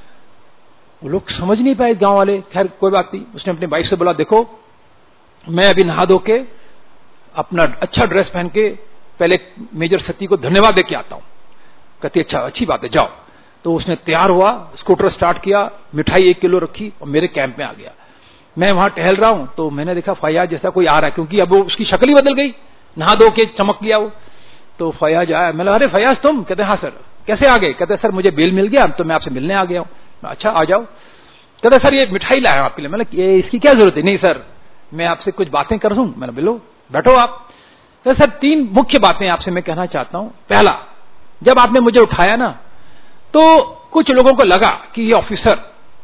वो लोग समझ नहीं पाए गांव वाले। खैर कोई बात नहीं, उसने अपनी वाइफ से बोला देखो मैं अभी नहा धो के अपना अच्छा ड्रेस पहन के पहले मेजर सती को धन्यवाद देके आता हूं। कहती अच्छा अच्छी बात है जाओ। तो उसने तैयार हुआ, स्कूटर स्टार्ट किया, मिठाई 1 किलो रखी और मेरे कैंप में आ गया। मैं वहां टहल रहा हूं तो मैंने देखा फैयाज जैसा कोई आ रहा है, क्योंकि अब वो उसकी शक्ल ही बदल गई, नहा धो के चमक लिया वो। तो फैयाज आया, मैंने अरे फैयाज तुम? कहते हाँ सर। कैसे आ गए? कहते सर मुझे बेल मिल गया तो मैं आपसे मिलने आ गया हूं। अच्छा आ जाओ। कहते सर ये मिठाई लाया आपके लिए। मैंने इसकी क्या जरूरत है? नहीं सर मैं आपसे कुछ बातें कर दूं। मैंने बोलो बैठो आप। तो सर 3 मुख्य बातें आपसे मैं कहना चाहता हूं। पहला, जब आपने मुझे उठाया ना तो कुछ लोगों को लगा कि ये ऑफिसर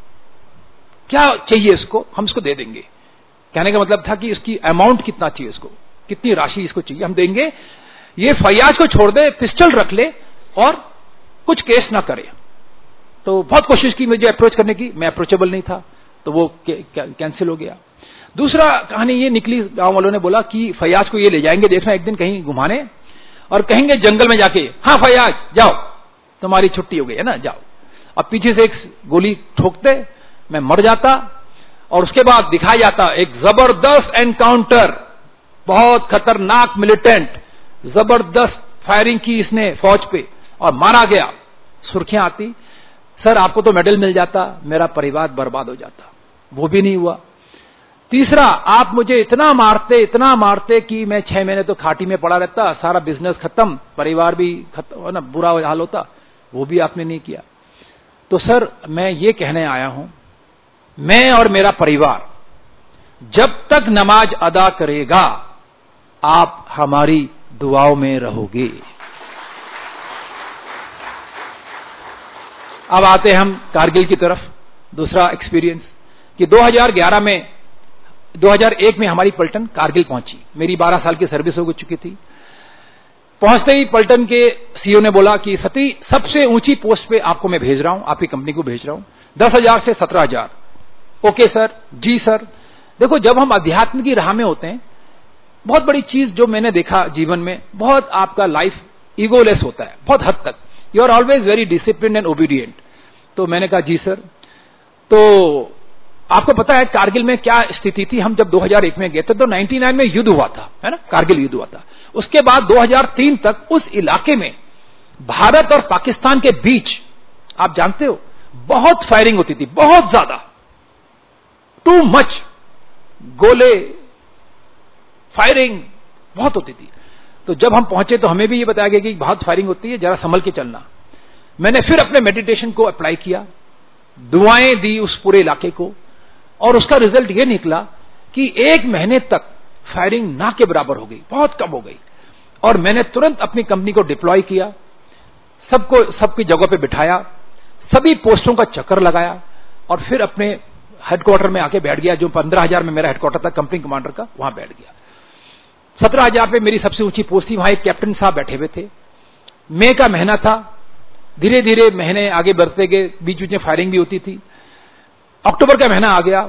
क्या चाहिए इसको, हम इसको दे देंगे। कहने का मतलब था कि इसकी अमाउंट कितना चाहिए, इसको कितनी राशि इसको चाहिए हम देंगे, ये फैयाज को छोड़ दे, पिस्टल रख ले और कुछ केस ना करे। तो बहुत कोशिश की मुझे अप्रोच करने की, मैं अप्रोचेबल नहीं था, तो वो कैंसिल हो गया। दूसरा कहानी ये निकली, गांव वालों ने बोला कि फैयाज को ये ले जाएंगे देखना एक दिन कहीं घुमाने और कहेंगे जंगल में जाके हाँ फैयाज जाओ तुम्हारी छुट्टी हो गई है ना जाओ। अब पीछे से एक गोली ठोकते, मैं मर जाता और उसके बाद दिखाया जाता एक जबरदस्त एनकाउंटर, बहुत खतरनाक मिलिटेंट, जबरदस्त फायरिंग की इसने फौज पे और मारा गया, सुर्खियां आती। सर आपको तो मेडल मिल जाता, मेरा परिवार बर्बाद हो जाता। वो भी नहीं हुआ। तीसरा, आप मुझे इतना मारते कि मैं 6 महीने तो खाटी में पड़ा रहता, सारा बिजनेस खत्म, परिवार भी खत्म, ना बुरा हाल होता, वो भी आपने नहीं किया। तो सर मैं ये कहने आया हूं, मैं और मेरा परिवार जब तक नमाज अदा करेगा आप हमारी दुआओं में रहोगे। अब आते हम कारगिल की तरफ। दूसरा एक्सपीरियंस कि 2001 में हमारी पलटन कारगिल पहुंची। मेरी 12 साल की सर्विस हो चुकी थी। पहुंचते ही पलटन के सीईओ ने बोला कि सती सबसे ऊंची पोस्ट पे आपको मैं भेज रहा हूं, आपकी कंपनी को भेज रहा हूं, 10,000 से 17,000। ओके सर, जी सर। देखो, जब हम अध्यात्म की राह में होते हैं, बहुत बड़ी चीज जो मैंने देखा जीवन में, बहुत आपका लाइफ ईगोलेस होता है बहुत हद तक। You are always very discipline and obedient. तो मैंने कहा जी सर। तो आपको पता है कारगिल में क्या स्थिति थी? हम जब 2001 में गए थे तो 99 में युद्ध हुआ था, है ना, कारगिल युद्ध हुआ था। उसके बाद 2003 तक उस इलाके में भारत और पाकिस्तान के बीच, आप जानते हो, बहुत फायरिंग होती थी, बहुत ज्यादा, टू मच, गोले फायरिंग बहुत होती थी। तो जब हम पहुंचे तो हमें भी ये बताया गया कि बहुत फायरिंग होती है, जरा संभल के चलना। मैंने फिर अपने मेडिटेशन को अप्लाई किया, दुआएं दी उस पूरे इलाके को, और उसका रिजल्ट ये निकला कि 1 महीने तक फायरिंग ना के बराबर हो गई, बहुत कम हो गई। और मैंने तुरंत अपनी कंपनी को डिप्लॉय किया, सबकी जगह पे बिठाया, सभी पोस्टों का चक्कर लगाया, और फिर अपने हेडक्वार्टर में आके बैठ गया, जो 15,000 में मेरा हेडक्वार्टर था कंपनी कमांडर का, वहां बैठ गया। 17,000 पे मेरी सबसे ऊंची पोस्ट थी, वहां एक कैप्टन साहब बैठे हुए थे। मई का महीना था, धीरे धीरे महीने आगे बढ़ते गए, बीच बीच में फायरिंग भी होती थी। अक्टूबर का महीना आ गया,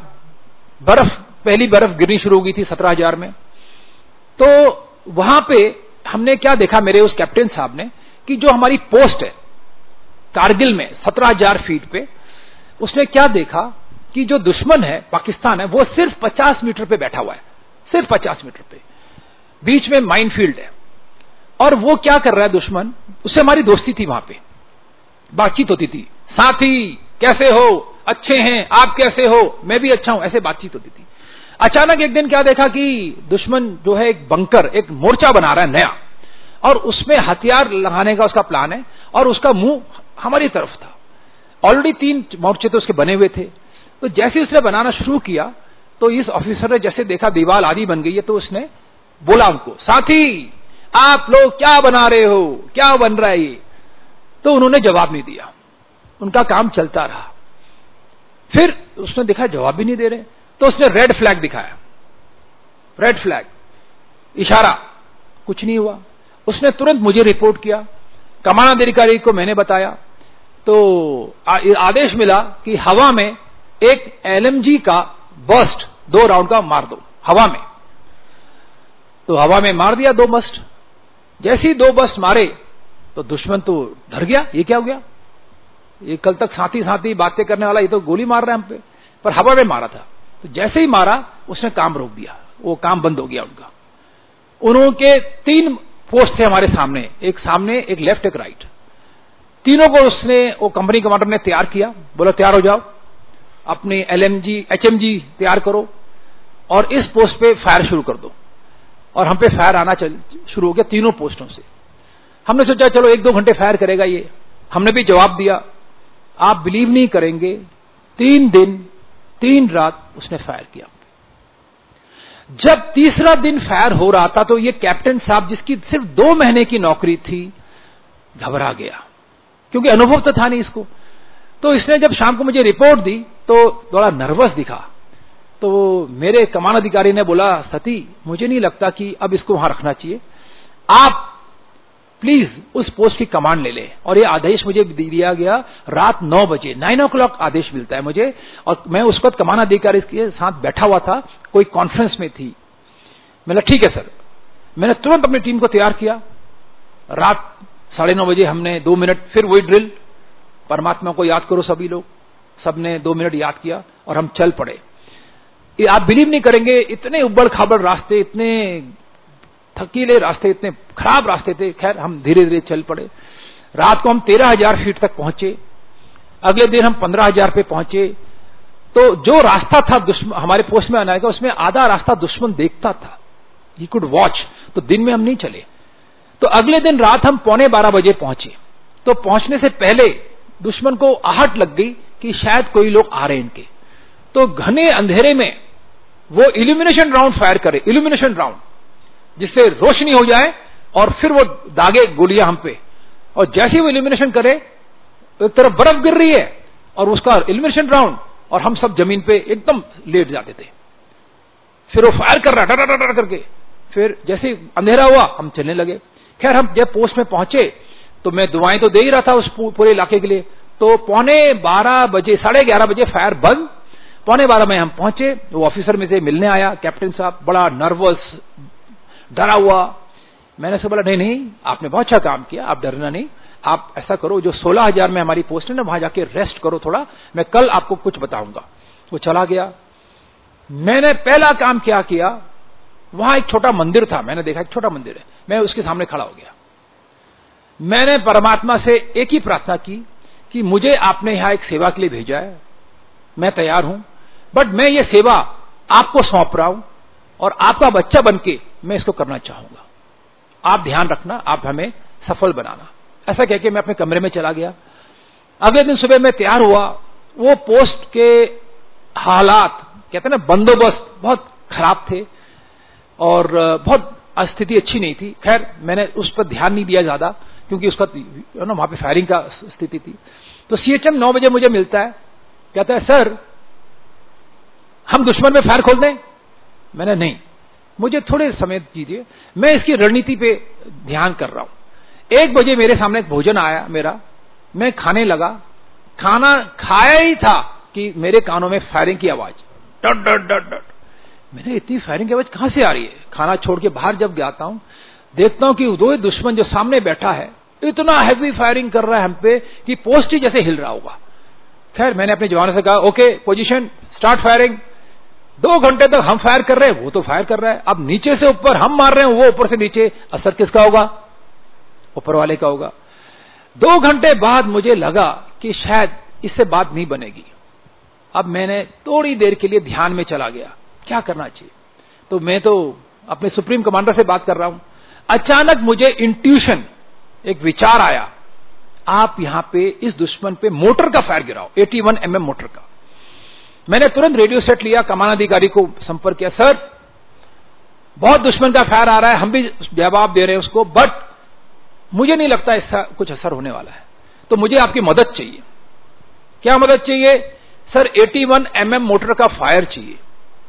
पहली बर्फ गिरनी शुरू हो गई थी 17,000 में। तो वहां पे हमने क्या देखा, मेरे उस कैप्टन साहब ने, कि जो हमारी पोस्ट है कारगिल में 17,000 फीट पे, उसने क्या देखा कि जो दुश्मन है पाकिस्तान है, वो सिर्फ 50 मीटर पे बैठा हुआ है, सिर्फ 50 मीटर पे, बीच में माइनफील्ड है। और वो क्या कर रहा है दुश्मन, उससे हमारी दोस्ती थी, वहां पे बातचीत होती थी, साथी कैसे हो, अच्छे हैं, आप कैसे हो, मैं भी अच्छा हूं, ऐसे बातचीत होती थी। अचानक एक दिन क्या देखा कि दुश्मन जो है एक बंकर, एक मोर्चा बना रहा है नया, और उसमें हथियार लगाने का उसका प्लान है, और उसका मुंह हमारी तरफ था। ऑलरेडी 3 मोर्चे तो उसके बने हुए थे। तो जैसे उसने बनाना शुरू किया, तो इस ऑफिसर ने जैसे देखा दीवार आधी बन गई है, तो उसने बोला उनको, साथी आप लोग क्या बना रहे हो, क्या बन रहा है ये? तो उन्होंने जवाब नहीं दिया, उनका काम चलता रहा। फिर उसने देखा जवाब भी नहीं दे रहे, तो उसने रेड फ्लैग दिखाया, रेड फ्लैग, इशारा, कुछ नहीं हुआ। उसने तुरंत मुझे रिपोर्ट किया, कमांडाधिकारी को मैंने बताया। तो आदेश मिला कि हवा में एक एलएमजी का बस्ट 2 राउंड का मार दो, हवा में। तो हवा में मार दिया 2 बस्ट। जैसे ही 2 बस्ट मारे तो दुश्मन तो डर गया, ये क्या हो गया, ये कल तक साथी बातें करने वाला, ये तो गोली मार रहा है हम पे, पर हवा में मारा था। तो जैसे ही मारा उसने काम रोक दिया, वो काम बंद हो गया उनका। उनके 3 पोस्ट थे हमारे सामने, एक लेफ्ट एक राइट। तीनों को उसने, वो कंपनी कमांडर ने तैयार किया, बोला तैयार हो जाओ, अपनी एलएमजी एचएमजी तैयार करो, और इस पोस्ट पे फायर शुरू कर दो। और हम पे फायर आना शुरू हो गया तीनों पोस्टों से। हमने सोचा चलो 1-2 घंटे फायर करेगा ये, हमने भी जवाब दिया। आप बिलीव नहीं करेंगे, 3 दिन 3 रात उसने फायर किया। जब तीसरा दिन फायर हो रहा था, तो ये कैप्टन साहब, जिसकी सिर्फ 2 महीने की नौकरी थी, घबरा गया, क्योंकि अनुभव तो था नहीं इसको। तो इसने जब शाम को मुझे रिपोर्ट दी तो थोड़ा नर्वस दिखा। तो मेरे कमांडाधिकारी ने बोला, सती मुझे नहीं लगता कि अब इसको वहां रखना चाहिए, आप प्लीज उस पोस्ट की कमांड ले ले। और ये आदेश मुझे दिया गया रात 9 बजे, 9 o'clock आदेश मिलता है मुझे, और मैं उस वक्त कमांडाधिकारी के साथ बैठा हुआ था, कोई कॉन्फ्रेंस में थी। मैंने ठीक है सर। मैंने तुरंत अपनी टीम को तैयार किया। रात 9:30 बजे हमने 2 मिनट फिर वही ड्रिल, परमात्मा को याद करो सभी लोग, सबने 2 मिनट याद किया और हम चल पड़े। आप बिलीव नहीं करेंगे, इतने उबड़ खाबड़ रास्ते, इतने थकीले रास्ते, इतने खराब रास्ते थे। खैर हम धीरे धीरे चल पड़े। रात को हम 13,000 फीट तक पहुंचे। अगले दिन हम 15,000 पे पहुंचे। तो जो रास्ता था हमारे पोस्ट में आने का, उसमें आधा रास्ता दुश्मन देखता था, ही कुड वॉच। तो दिन में हम नहीं चले। तो अगले दिन रात हम 11:15 बजे पहुंचे। तो पहुंचने से पहले दुश्मन को आहट लग गई कि शायद कोई लोग आ रहे हैं इनके। तो घने अंधेरे में वो इल्यूमिनेशन राउंड फायर करे, इल्यूमिनेशन राउंड, जिससे रोशनी हो जाए और फिर वो दागे गोलियां हम पे। और जैसे वो इल्यूमिनेशन करे, एक तरफ बर्फ गिर रही है और उसका इल्यूमिनेशन राउंड, और हम सब जमीन पे एकदम लेट जाते थे। फिर वो फायर कर रहा डर डर करके। फिर जैसे अंधेरा हुआ हम चलने लगे। खैर हम जब पोस्ट में पहुंचे तो मैं दुआएं तो दे ही रहा था उस पूरे इलाके के लिए। तो 11:15 बजे, 11:30 बजे फायर बंद। 11:15 में हम पहुंचे। वो ऑफिसर में से मिलने आया, कैप्टन साहब, बड़ा नर्वस, डरा हुआ। मैंने उससे बोला, नहीं आपने बहुत अच्छा काम किया, आप डरना नहीं, आप ऐसा करो, जो 16,000 में हमारी पोस्ट है ना, वहां जाके रेस्ट करो थोड़ा, मैं कल आपको कुछ बताऊंगा। वो चला गया। मैंने पहला काम क्या किया, वहां एक छोटा मंदिर था, मैंने देखा एक छोटा मंदिर है, मैं उसके सामने खड़ा हो गया। मैंने परमात्मा से एक ही प्रार्थना की कि मुझे आपने यहां एक सेवा के लिए भेजा है, मैं तैयार हूं, बट मैं ये सेवा आपको सौंप रहा हूं और आपका बच्चा बनके मैं इसको करना चाहूंगा। आप ध्यान रखना, आप हमें सफल बनाना। ऐसा कह के मैं अपने कमरे में चला गया। अगले दिन सुबह मैं तैयार हुआ। वो पोस्ट के हालात, कहते हैं ना, बंदोबस्त बहुत खराब थे और बहुत स्थिति अच्छी नहीं थी। खैर मैंने उस पर ध्यान नहीं दिया ज्यादा, क्योंकि उसका ना वहां पे फायरिंग का स्थिति थी। तो सीएचएम 9 बजे मुझे मिलता है, कहता है, सर हम दुश्मन में फायर खोल दें? मैंने, नहीं, मुझे थोड़े समय दीजिए, मैं इसकी रणनीति पे ध्यान कर रहा हूं। 1 बजे मेरे सामने एक भोजन आया मेरा, मैं खाने लगा। खाना खाया ही था कि मेरे कानों में फायरिंग की आवाज, डट डट डट डट। मेरे इतनी फायरिंग की आवाज कहां से आ रही है? खाना छोड़ के बाहर जब जाता हूं, देखता हूं कि दो दुश्मन जो सामने बैठा है इतना हैवी फायरिंग कर रहा है हम पे कि पोस्ट ही जैसे हिल रहा होगा। खैर मैंने अपने जवानों से कहा, ओके पोजीशन, स्टार्ट फायरिंग। 2 घंटे तक हम फायर कर रहे हैं, वो तो फायर कर रहा है। अब नीचे से ऊपर हम मार रहे हैं, वो ऊपर से नीचे, असर किसका होगा? ऊपर वाले का होगा। 2 घंटे बाद मुझे लगा कि शायद इससे बात नहीं बनेगी। अब मैंने थोड़ी देर के लिए ध्यान में चला गया, क्या करना चाहिए। तो मैं तो अपने सुप्रीम कमांडर से बात कर रहा हूं। अचानक मुझे इंट्यूशन, एक विचार आया, आप यहां पे इस दुश्मन पे मोटर का फायर गिराओ, 81 mm मोटर का। मैंने तुरंत रेडियो सेट लिया, कमान अधिकारी को संपर्क किया, सर बहुत दुश्मन का फायर आ रहा है, हम भी जवाब दे रहे हैं उसको, बट मुझे नहीं लगता इसका कुछ असर होने वाला है, तो मुझे आपकी मदद चाहिए। क्या मदद चाहिए? सर 81 mm मोटर का फायर चाहिए।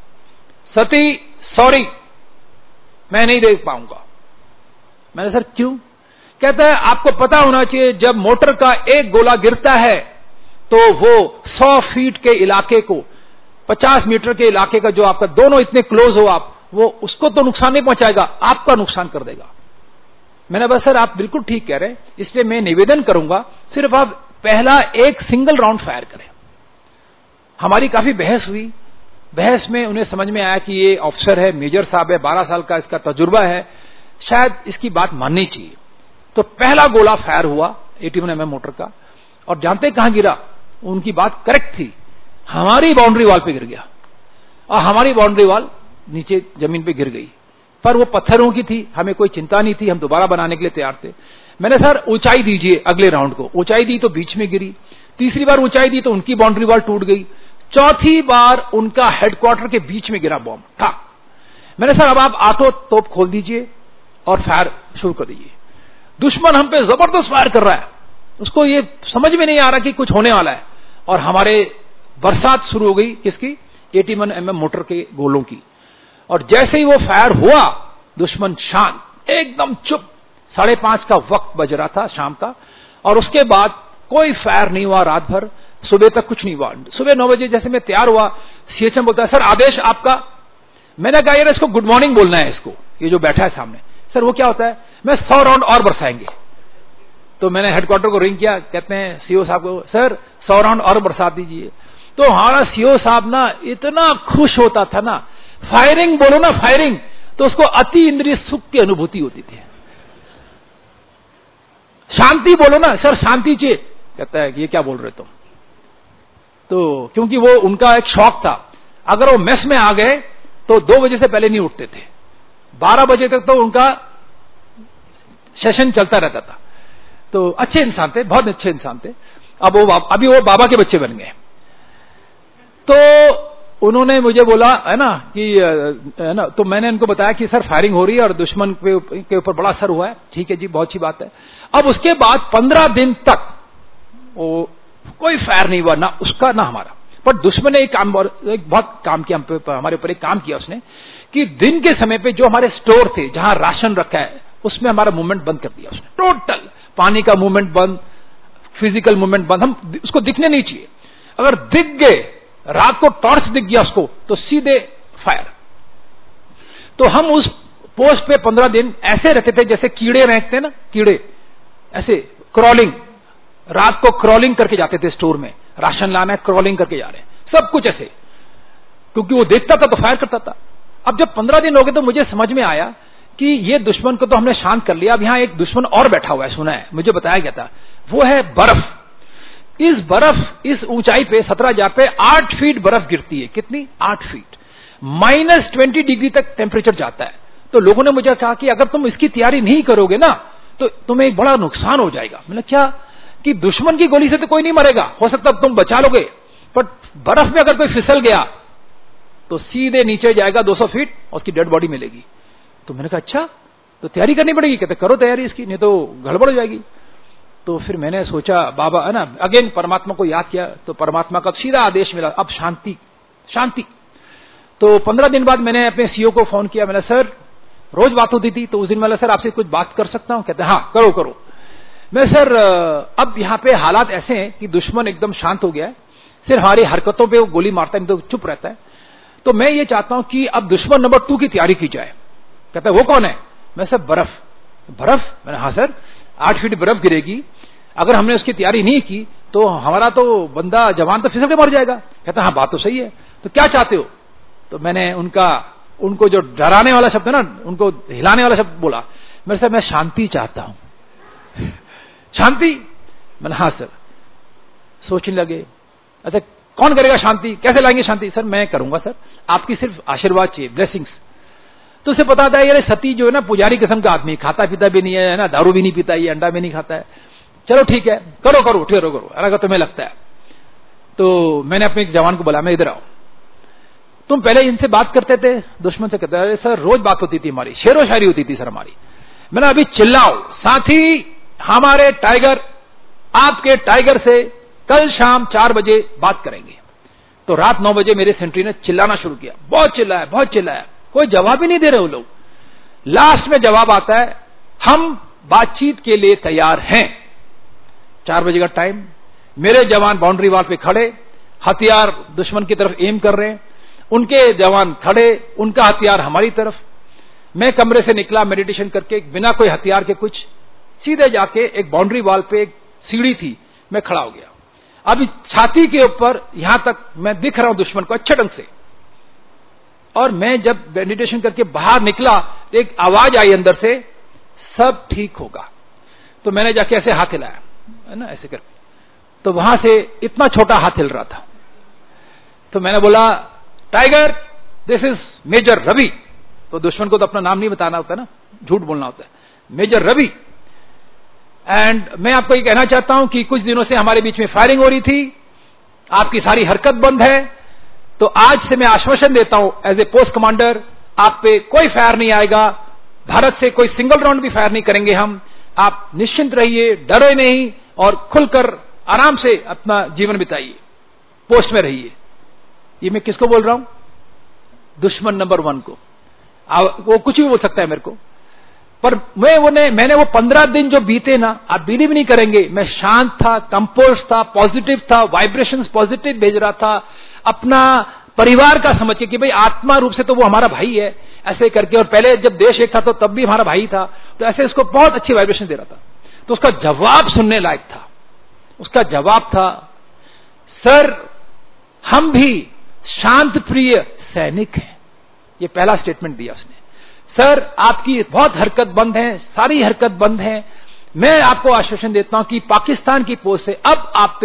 सती सॉरी मैं नहीं देख पाऊंगा। मैंने, सर क्यों? कहता है, आपको पता होना चाहिए, जब मोटर का एक गोला गिरता है तो वो 100 फीट के इलाके को, 50 मीटर के इलाके का, जो आपका दोनों इतने क्लोज हो आप, वो उसको तो नुकसान नहीं पहुंचाएगा, आपका नुकसान कर देगा। मैंने बस, सर आप बिल्कुल ठीक कह रहे हैं, इसलिए मैं निवेदन करूंगा, सिर्फ आप पहला एक सिंगल राउंड फायर करें। हमारी काफी बहस हुई। बहस में उन्हें समझ में आया कि ये ऑफिसर है, मेजर साहब है, 12 साल का इसका तजुर्बा है, शायद इसकी बात माननी चाहिए। तो पहला गोला फायर हुआ 81 mm मोटर का, और जानते कहां गिरा? उनकी बात करेक्ट थी, हमारी बाउंड्री वॉल पे गिर गया, और हमारी बाउंड्री वॉल नीचे जमीन पे गिर गई। पर वो पत्थरों की थी, हमें कोई चिंता नहीं थी, हम दोबारा बनाने के लिए तैयार थे। मैंने, सर ऊंचाई दीजिए अगले राउंड को। ऊंचाई दी तो बीच में गिरी। तीसरी बार ऊंचाई दी तो उनकी बाउंड्री वॉल टूट गई। चौथी बार उनका हेडक्वार्टर के बीच में गिरा बॉम्ब था। मैंने, सर अब आप ऑटो तोप खोल दीजिए और फायर शुरू कर दीजिए। दुश्मन हम पे जबरदस्त फायर कर रहा है, उसको ये समझ में नहीं आ रहा कि कुछ होने वाला है, और हमारे बरसात शुरू हो गई किसकी? 81 mm मोटर के गोलों की। और जैसे ही वो फायर हुआ, दुश्मन शांत, एकदम चुप। 5:30 का वक्त बज रहा था शाम का, और उसके बाद कोई फायर नहीं हुआ रात भर। सुबह तक कुछ नहीं हुआ। सुबह 9 बजे जैसे मैं तैयार हुआ, सीएचएम बोलता है, सर आदेश आपका। मैंने कहा, यार इसको गुड मॉर्निंग बोलना है, इसको, ये जो बैठा है सामने। सर वो क्या होता है? मैं 100 राउंड और बरसाएंगे। तो मैंने हेडक्वार्टर को रिंग किया, कहते हैं सीओ साहब को, सर 100 राउंड और बरसा दीजिए। तो हमारा सीओ साहब ना इतना खुश होता था ना, फायरिंग बोलो ना, फायरिंग, तो उसको अति इंद्रिय सुख की अनुभूति होती थी। शांति बोलो ना, सर शांति चाहिए, कहता है ये क्या बोल रहे तुम? तो क्योंकि वो उनका एक शौक था, अगर वो मेस में आ गए तो 2 बजे से पहले नहीं उठते थे, 12 बजे तक तो उनका सेशन चलता रहता था। तो अच्छे इंसान थे, बहुत अच्छे इंसान थे। अभी वो बाबा के बच्चे बन गए। तो उन्होंने मुझे बोला है ना कि है ना, तो मैंने उनको बताया कि सर फायरिंग हो रही है और दुश्मन के ऊपर बड़ा असर हुआ है। ठीक है जी, बहुत अच्छी बात है। अब उसके बाद 15 दिन तक वो कोई फायर नहीं हुआ, ना उसका ना हमारा। पर दुश्मन ने एक बहुत काम किया हमारे ऊपर, एक काम किया उसने कि दिन के समय पे जो हमारे स्टोर थे जहां राशन रखा है उसमें हमारा मूवमेंट बंद कर दिया उसने, टोटल पानी का मूवमेंट बंद, फिजिकल मूवमेंट बंद। हम उसको दिखने नहीं चाहिए, अगर दिख गए, रात को टॉर्च दिख गया उसको तो सीधे फायर। तो हम उस पोस्ट पे 15 दिन ऐसे रहते थे जैसे कीड़े रहते हैं ना, कीड़े ऐसे क्रॉलिंग, रात को क्रॉलिंग करके जाते थे स्टोर में, राशन लाना है क्रॉलिंग करके जा रहे हैं, सब कुछ ऐसे, क्योंकि वो देखता था तो फायर करता था। अब जब 15 दिन हो गए तो मुझे समझ में आया कि ये दुश्मन को तो हमने शांत कर लिया, अब यहां एक दुश्मन और बैठा हुआ है, सुना है, मुझे बताया गया था, वो है बर्फ। इस बर्फ, इस ऊंचाई पे 17,000 पे 8 फीट बर्फ गिरती है। कितनी? 8 फीट। -20 डिग्री तक टेम्परेचर जाता है। तो लोगों ने मुझे कहा कि अगर तुम इसकी तैयारी नहीं करोगे ना तो तुम्हें एक बड़ा नुकसान हो जाएगा। मैंने क्या कि दुश्मन की गोली से तो कोई नहीं मरेगा, हो सकता तुम बचा लोगे, पर बर्फ में अगर कोई फिसल गया तो सीधे नीचे जाएगा 200 फीट और उसकी डेड बॉडी मिलेगी। तो मैंने कहा अच्छा, तो तैयारी करनी पड़ेगी। कहते करो तैयारी इसकी, नहीं तो गड़बड़ हो जाएगी। तो फिर मैंने सोचा, बाबा है ना, अगेन परमात्मा को याद किया तो परमात्मा का सीधा आदेश मिला, अब शांति शांति। तो 15 दिन बाद मैंने अपने सीईओ को फोन किया, मैंने सर रोज बात होती थी, तो उस दिन मैंने सर आपसे कुछ बात कर सकता हूं? कहते हाँ करो करो। मैं सर अब यहां पे हालात ऐसे हैं कि दुश्मन एकदम शांत हो गया है, सिर्फ हमारी हरकतों पे वो गोली मारता है, तो चुप रहता है। तो मैं ये चाहता हूं कि अब दुश्मन नंबर 2 की तैयारी की जाए। कहता है वो कौन है? मैं सर बर्फ। बर्फ? मैंने हाँ सर, 8 फीट बर्फ गिरेगी, अगर हमने उसकी तैयारी नहीं की तो हमारा तो बंदा जवान तो फिसल के मर जाएगा। कहता हाँ बात तो सही है, तो क्या चाहते हो? तो मैंने उनको जो डराने वाला शब्द है ना, उनको हिलाने वाला शब्द बोला। मेरे से मैं शांति चाहता हूं। शांति? मैंने हाँ सर। सोचने लगे, अच्छा कौन करेगा शांति, कैसे लाएंगे शांति? सर मैं करूंगा सर, आपकी सिर्फ आशीर्वाद चाहिए, ब्लेसिंग्स। तो उसे पता था ये सती जो है ना पुजारी किस्म का आदमी, खाता पीता भी नहीं है ना, दारू भी नहीं पीता, ये अंडा भी नहीं खाता है। चलो ठीक है, करो करो ठहरो करो, अगर तुम्हें लगता है। तो मैंने अपने एक जवान को बोला, मैं इधर आओ, तुम पहले इनसे बात करते थे दुश्मन से? कहते हैं सर रोज बात होती थी हमारी, शेरो शायरी होती थी सर हमारी। मैंने अभी चिल्लाओ, साथी हमारे टाइगर आपके टाइगर से कल शाम 4 बजे बात करेंगे। तो रात 9 बजे मेरे सेंट्री ने चिल्लाना शुरू किया, बहुत चिल्लाया बहुत चिल्लाया, कोई जवाब ही नहीं दे रहे वो लोग। लास्ट में जवाब आता है, हम बातचीत के लिए तैयार हैं। 4 बजे का टाइम, मेरे जवान बाउंड्री वॉल पे खड़े, हथियार दुश्मन की तरफ एम कर रहे हैं, उनके जवान खड़े, उनका हथियार हमारी तरफ। मैं कमरे से निकला मेडिटेशन करके, बिना कोई हथियार के, कुछ सीधे जाके एक बाउंड्री वॉल पे एक सीढ़ी थी, मैं खड़ा हो गया। अभी छाती के ऊपर यहां तक मैं दिख रहा हूं दुश्मन को अच्छे ढंग से। और मैं जब मेडिटेशन करके बाहर निकला तो एक आवाज आई अंदर से, सब ठीक होगा। तो मैंने जाके ऐसे हाथ हिलाया, है ना, ऐसे करके। तो वहां से इतना छोटा हाथ हिल रहा था। तो मैंने बोला, tiger this is major Ravi. तो दुश्मन को तो अपना नाम नहीं बताना होता ना, झूठ बोलना होता है, मेजर रवि। एंड मैं आपको ये कहना चाहता हूं कि कुछ दिनों से हमारे बीच में फायरिंग हो रही थी, आपकी सारी हरकत बंद है। तो आज से मैं आश्वासन देता हूं एज ए पोस्ट कमांडर, आप पे कोई फायर नहीं आएगा, भारत से कोई सिंगल राउंड भी फायर नहीं करेंगे हम। आप निश्चिंत रहिए, डरे नहीं और खुलकर आराम से अपना जीवन बिताइए, पोस्ट में रहिए। ये मैं किसको बोल रहा हूं? दुश्मन नंबर 1 को। वो कुछ भी बोल सकता है मेरे को, पर मैंने वो 15 दिन जो बीते ना, आप बिलीव नहीं करेंगे, मैं शांत था, कंपोज था, पॉजिटिव था, वाइब्रेशंस पॉजिटिव भेज रहा था, अपना परिवार का समझ के कि भाई आत्मा रूप से तो वो हमारा भाई है, ऐसे करके। और पहले जब देश एक था तो तब भी हमारा भाई था, तो ऐसे इसको बहुत अच्छी वाइब्रेशन दे रहा था। तो उसका जवाब सुनने लायक था। उसका जवाब था, सर हम भी शांत प्रिय सैनिक हैं। ये पहला स्टेटमेंट दिया उसने। सर आपकी बहुत हरकत बंद है, सारी हरकत बंद है। मैं आपको आश्वासन देता हूं कि पाकिस्तान की पोस्ट से अब आप पे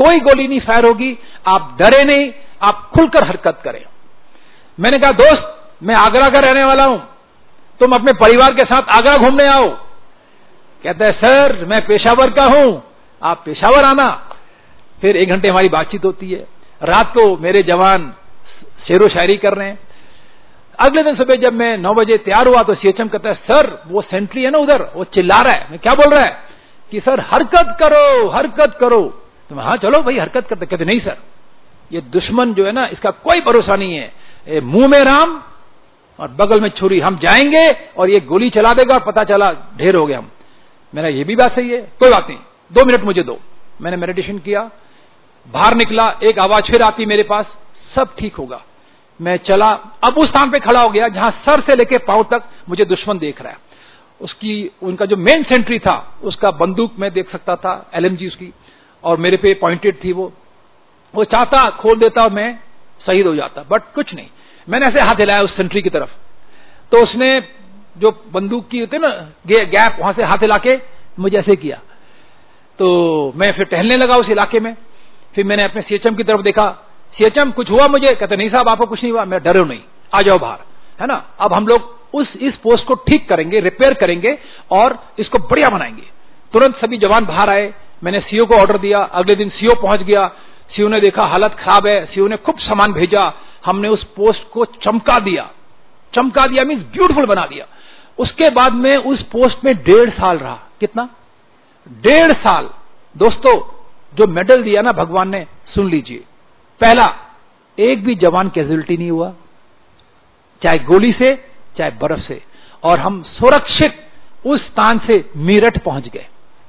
कोई गोली नहीं फायर होगी, आप डरे नहीं, आप खुलकर हरकत करें। मैंने कहा दोस्त मैं आगरा का रहने वाला हूं, तुम अपने परिवार के साथ आगरा घूमने आओ। कहता है सर मैं पेशावर का हूं, आप पेशावर आना। फिर 1 घंटे हमारी बातचीत होती है। रात को मेरे जवान शेरो शायरी कर रहे हैं। अगले दिन सुबह जब मैं 9 बजे तैयार हुआ तो सीएचएम कहता है सर वो सेंट्री है ना उधर, वो चिल्ला रहा है। मैं क्या बोल रहा है कि सर हरकत करो, हरकत करो। तो मैं हाँ चलो भाई हरकत करते। कहते नहीं सर ये दुश्मन जो है ना इसका कोई भरोसा नहीं है, मुंह में राम और बगल में छुरी, हम जाएंगे और ये गोली चला देगा और पता चला ढेर हो गया हम। मेरा ये भी बात सही है, कोई बात नहीं, 2 मिनट मुझे दो। मैंने मेडिटेशन किया, बाहर निकला, एक आवाज फिर आती मेरे पास, सब ठीक होगा। मैं चला, अब उस स्थान पे खड़ा हो गया जहां सर से लेके पांव तक मुझे दुश्मन देख रहा है। उनका जो मेन सेंट्री था उसका बंदूक मैं देख सकता था, एलएमजी उसकी, और मेरे पे पॉइंटेड थी। वो चाहता खोल देता और मैं शहीद हो जाता, बट कुछ नहीं। मैंने ऐसे हाथ हिलाया उस सेंट्री की तरफ, तो उसने जो बंदूक की होते ना गैप, वहां से हाथ हिला के मुझे ऐसे किया। तो मैं फिर टहलने लगा उस इलाके में। फिर मैंने अपने सीएचएम की तरफ देखा, सीएचएम कुछ हुआ मुझे? कहते नहीं साहब आपको कुछ नहीं हुआ। मैं डरो नहीं, आ जाओ बाहर, है ना। अब हम लोग इस पोस्ट को ठीक करेंगे, रिपेयर करेंगे और इसको बढ़िया बनाएंगे। तुरंत सभी जवान बाहर आए। मैंने सीओ को ऑर्डर दिया, अगले दिन सीओ पहुंच गया। सीओ ने देखा हालत खराब है, सीओ ने खूब सामान भेजा। हमने उस पोस्ट को चमका दिया, मीन्स ब्यूटीफुल बना दिया। उसके बाद में उस पोस्ट में 1.5 साल रहा। कितना? 1.5 साल। दोस्तों जो मेडल दिया ना भगवान ने, सुन लीजिए, पहला, एक भी जवान कैजुअल्टी नहीं हुआ, चाहे गोली से चाहे बर्फ से, और हम सुरक्षित उस स्थान से मेरठ पहुंच गए।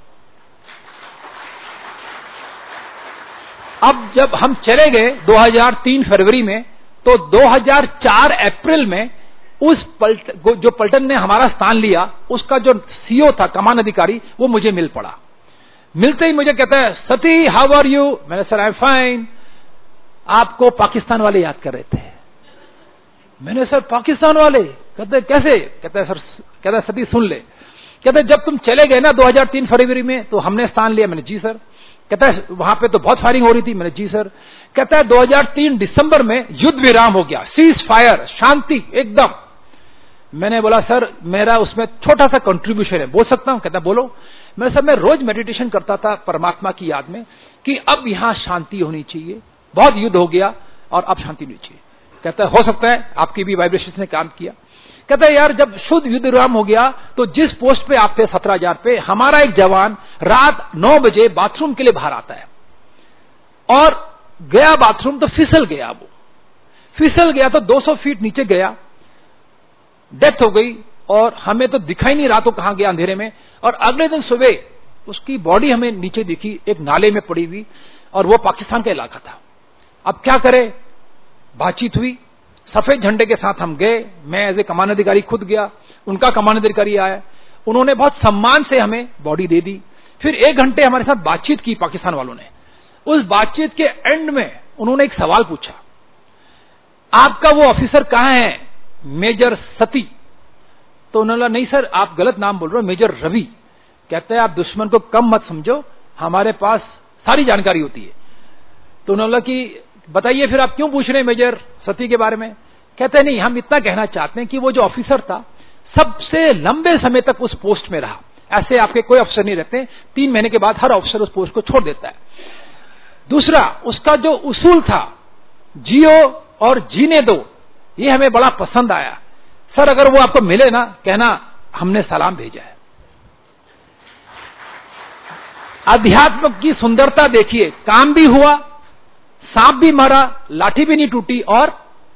अब जब हम चले गए 2003 फरवरी में, तो 2004 अप्रैल में जो पलटन ने हमारा स्थान लिया, उसका जो सीओ था, कमान अधिकारी, वो मुझे मिल पड़ा। मिलते ही मुझे कहता है सती हाउ आर यू? मैंने सर आई एम फाइन। आपको पाकिस्तान वाले याद कर रहे थे। मैंने सर पाकिस्तान वाले? कहते कैसे? कहता है सती सुन ले। कहते जब तुम चले गए ना 2003 फरवरी में, तो हमने स्थान लिया। मैंने जी सर। कहता है वहां पे तो बहुत फायरिंग हो रही थी। मैंने जी सर। कहता है 2003 दिसंबर में युद्ध विराम हो गया, सीज फायर, शांति एकदम। मैंने बोला सर मेरा उसमें छोटा सा कंट्रीब्यूशन है, बोल सकता हूं? कहता बोलो। मैं सर मैं रोज मेडिटेशन करता था परमात्मा की याद में कि अब यहां शांति होनी चाहिए, बहुत युद्ध हो गया और अब शांति होनी चाहिए। कहता है हो सकता है आपकी भी वाइब्रेशन ने काम किया। कहता है यार जब शुद्ध युद्ध विराम हो गया तो जिस पोस्ट पे आप थे 17,000 पे, हमारा एक जवान रात 9 बजे बाथरूम के लिए बाहर आता है और गया बाथरूम तो फिसल गया। वो फिसल गया तो 200 फीट नीचे गया, डेथ हो गई और हमें तो दिखाई नहीं रहा तो कहां गया अंधेरे में। और अगले दिन सुबह उसकी बॉडी हमें नीचे दिखी, एक नाले में पड़ी हुई, और वो पाकिस्तान का इलाका था। अब क्या करें? बातचीत हुई, सफेद झंडे के साथ हम गए। मैं एज ए कमान अधिकारी खुद गया, उनका कमान अधिकारी आया, उन्होंने बहुत सम्मान से हमें बॉडी दे दी। फिर 1 घंटे हमारे साथ बातचीत की पाकिस्तान वालों ने। उस बातचीत के एंड में उन्होंने एक सवाल पूछा, आपका वो ऑफिसर कहां है? मेजर सती। तो उन्होंने नहीं सर आप गलत नाम बोल रहे हो, मेजर रवि। कहते हैं आप दुश्मन को कम मत समझो, हमारे पास सारी जानकारी होती है। तो उन्होंने कि बताइए फिर आप क्यों पूछ रहे हैं मेजर सती के बारे में? कहते हैं नहीं हम इतना कहना चाहते हैं कि वो जो ऑफिसर था सबसे लंबे समय तक उस पोस्ट में रहा। ऐसे आपके कोई अफसर नहीं रहते, 3 महीने के बाद हर अफसर उस पोस्ट को छोड़ देता है। दूसरा, उसका जो उसूल था जियो और जीने दो, ये हमें बड़ा पसंद आया। सर अगर वो आपको मिले ना, कहना हमने सलाम भेजा है। अध्यात्म की सुंदरता देखिए, काम भी हुआ, सांप भी मारा, लाठी भी नहीं टूटी और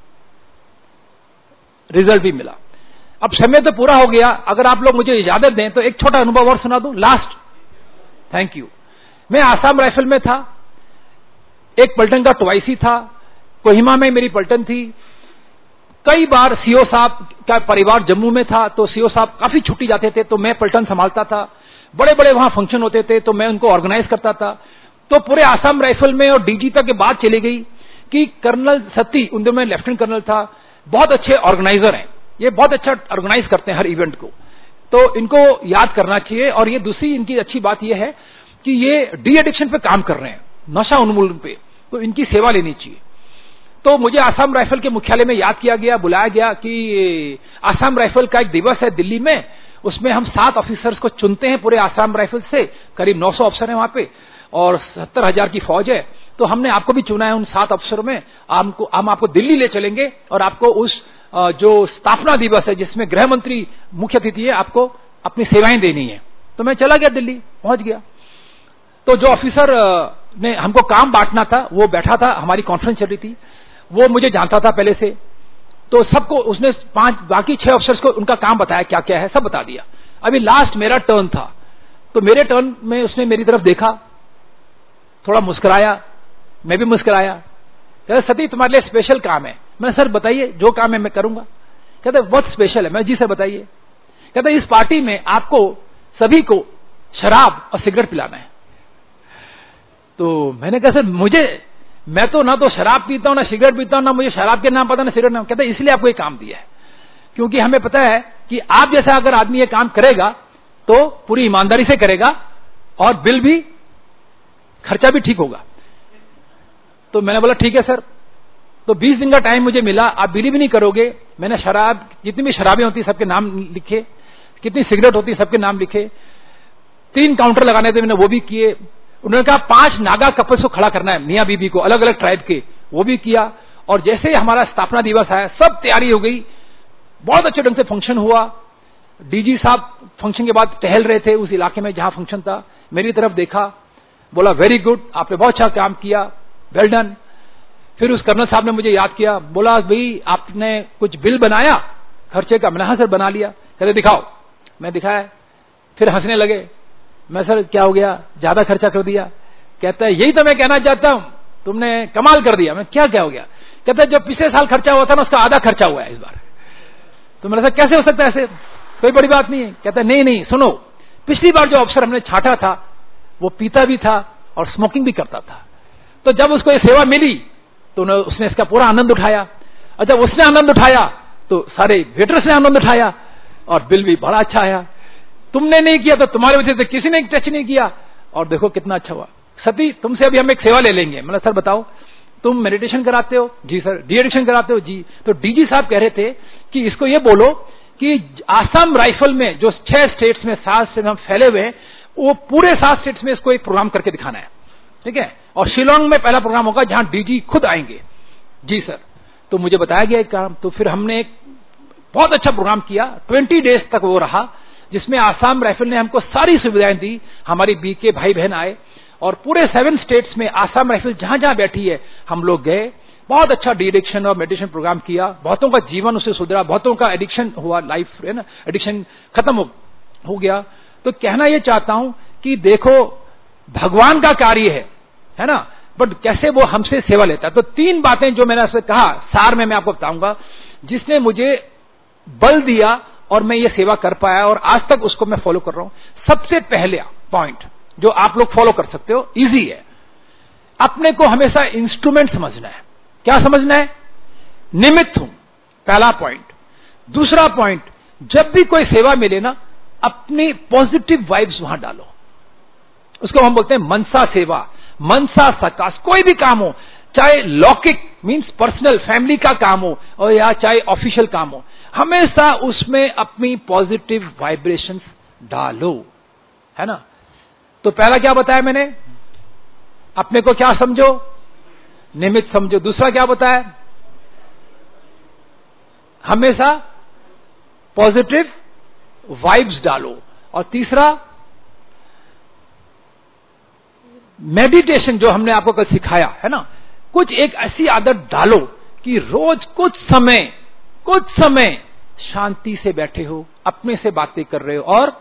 रिजल्ट भी मिला। अब समय तो पूरा हो गया, अगर आप लोग मुझे इजाजत दें तो एक छोटा अनुभव और सुना दूं लास्ट। Thank you. मैं आसाम राइफल में था, एक पलटन का ट्वाइसी था, कोहिमा में मेरी पलटन थी। कई बार सीओ साहब का परिवार जम्मू में था तो सीओ साहब काफी छुट्टी जाते थे तो मैं पलटन संभालता था। बड़े बड़े वहां फंक्शन होते थे तो मैं उनको ऑर्गेनाइज करता था। तो पूरे आसाम राइफल में और डीजी तक की बात चली गई कि कर्नल सती, उन दिनों में लेफ्टिनेंट कर्नल था, बहुत अच्छे ऑर्गेनाइजर हैं, ये बहुत अच्छा ऑर्गेनाइज करते हैं हर इवेंट को, तो इनको याद करना चाहिए। और ये दूसरी इनकी अच्छी बात यह है कि ये डी एडिक्शन पे काम कर रहे हैं। नशा उन्मूलन पे, तो इनकी सेवा लेनी चाहिए। तो मुझे आसाम राइफल के मुख्यालय में याद किया गया, बुलाया गया कि आसाम राइफल का एक दिवस है दिल्ली में, उसमें हम 7 ऑफिसर्स को चुनते हैं पूरे आसाम राइफल से, करीब 900 अफसर हैं वहां पे और 70,000 की फौज है। तो हमने आपको भी चुना है उन 7 अफसरों में। हम आपको दिल्ली ले चलेंगे और आपको उस जो स्थापना दिवस है जिसमें गृह मंत्री मुख्य अतिथि है, आपको अपनी सेवाएं देनी है। तो मैं चला गया, दिल्ली पहुंच गया। तो जो ऑफिसर ने हमको काम बांटना था वो बैठा था, हमारी कॉन्फ्रेंस चल रही थी, वो मुझे जानता था पहले से। तो सबको उसने बाकी 6 अफसर्स को उनका काम बताया, क्या क्या है सब बता दिया। अभी लास्ट मेरा टर्न था, तो मेरे टर्न में उसने मेरी तरफ देखा, थोड़ा मुस्कुराया, मैं भी मुस्कुराया। कहते सती तुम्हारे लिए स्पेशल काम है। मैं सर बताइए, जो काम है मैं करूंगा। कहते बहुत स्पेशल है। मैं जी सर बताइए। कहते इस पार्टी में आपको सभी को शराब और सिगरेट पिलाना है। तो मैंने कहा सर मैं तो ना तो शराब पीता हूं ना सिगरेट पीता हूं, ना मुझे शराब के नाम पता ना सिगरेट नाम। कहते इसलिए आपको ये काम दिया है क्योंकि हमें पता है कि आप जैसा अगर आदमी ये काम करेगा तो पूरी ईमानदारी से करेगा और बिल भी, खर्चा भी ठीक होगा। तो मैंने बोला ठीक है सर। तो 20 दिन का टाइम मुझे मिला। आप बिलीव भी नहीं करोगे, मैंने शराब, जितनी भी शराबें होती सबके नाम लिखे, कितनी सिगरेट होती सबके नाम लिखे, 3 काउंटर लगाने थे मैंने, वो भी किए। उन्होंने कहा 5 नागा कपल्स को खड़ा करना है, मियां बीबी को, अलग अलग ट्राइब के, वो भी किया। और जैसे हमारा स्थापना दिवस आया, सब तैयारी हो गई, बहुत अच्छे ढंग से फंक्शन हुआ। डीजी साहब फंक्शन के बाद टहल रहे थे उस इलाके में जहां फंक्शन था, मेरी तरफ देखा, बोला वेरी गुड, आपने बहुत अच्छा काम किया, वेल डन। फिर उस कर्नल साहब ने मुझे याद किया, बोला भाई आपने कुछ बिल बनाया खर्चे का? मैंने हाँ सर बना लिया। कहते दिखाओ। मैं दिखाया, फिर हंसने लगे। मैं सर क्या हो गया, ज्यादा खर्चा कर दिया? कहता है यही तो मैं कहना चाहता हूं, तुमने कमाल कर दिया। मैं क्या हो गया? कहता है जो पिछले साल खर्चा हुआ था ना उसका आधा खर्चा हुआ है इस बार। तो मैंने कहा कैसे हो सकता है ऐसे, कोई बड़ी बात नहीं है। कहता है नहीं सुनो, पिछली बार जो अफसर हमने छांटा था वो पीता भी था और स्मोकिंग भी करता था, तो जब उसको ये सेवा मिली तो उसने इसका पूरा आनंद उठाया, और जब उसने आनंद उठाया तो सारे वेटर्स ने आनंद उठाया और बिल भी बड़ा अच्छा आया। तुमने नहीं किया तो तुम्हारे वजह से किसी ने टच नहीं किया और देखो कितना अच्छा हुआ। सती तुमसे अभी हम एक सेवा ले लेंगे। मतलब सर बताओ, तुम मेडिटेशन कराते हो? जी सर। डी एडिक्शन कराते हो? जी। तो डीजी साहब कह रहे थे कि इसको ये बोलो कि आसाम राइफल में जो 6 स्टेट्स में 7 स्टेट में फैले हुए हैं, वो पूरे 7 स्टेट्स में इसको एक प्रोग्राम करके दिखाना है, ठीक है? और शिलोंग में पहला प्रोग्राम होगा जहां डीजी खुद आएंगे। जी सर। तो मुझे बताया गया एक काम, तो फिर हमने एक बहुत अच्छा प्रोग्राम किया, 20 डेज तक वो रहा, जिसमें आसाम राइफल ने हमको सारी सुविधाएं दी। हमारी बीके भाई बहन आए और पूरे 7 स्टेट्स में आसाम राइफल जहां जहां बैठी है हम लोग गए। बहुत अच्छा डी एडिक्शन और मेडिटेशन प्रोग्राम किया, बहुतों का जीवन उससे सुधरा, बहुतों का एडिक्शन हुआ, लाइफ है ना, एडिक्शन खत्म हो गया। तो कहना यह चाहता हूं कि देखो भगवान का कार्य है ना, बट कैसे वो हमसे सेवा लेता है। तो 3 बातें जो मैंने आपसे कहा सार में मैं आपको बताऊंगा, जिसने मुझे बल दिया और मैं ये सेवा कर पाया और आज तक उसको मैं फॉलो कर रहा हूं। सबसे पहले पॉइंट जो आप लोग फॉलो कर सकते हो, इजी है, अपने को हमेशा इंस्ट्रूमेंट समझना है। क्या समझना है? निमित्त हूं, पहला पॉइंट। दूसरा पॉइंट, जब भी कोई सेवा मिले ना, अपनी पॉजिटिव वाइब्स वहां डालो। उसको हम बोलते हैं मनसा सेवा, मनसा सकाश। कोई भी काम हो, चाहे लौकिक मींस पर्सनल फैमिली का काम हो और या चाहे ऑफिशियल काम हो, हमेशा उसमें अपनी पॉजिटिव वाइब्रेशंस डालो, है ना। तो पहला क्या बताया मैंने? अपने को क्या समझो? निमित्त समझो। दूसरा क्या बताया? हमेशा पॉजिटिव वाइब्स डालो। और तीसरा मेडिटेशन, जो हमने आपको कल सिखाया है ना, कुछ एक ऐसी आदत डालो कि रोज कुछ समय शांति से बैठे हो, अपने से बातें कर रहे हो। और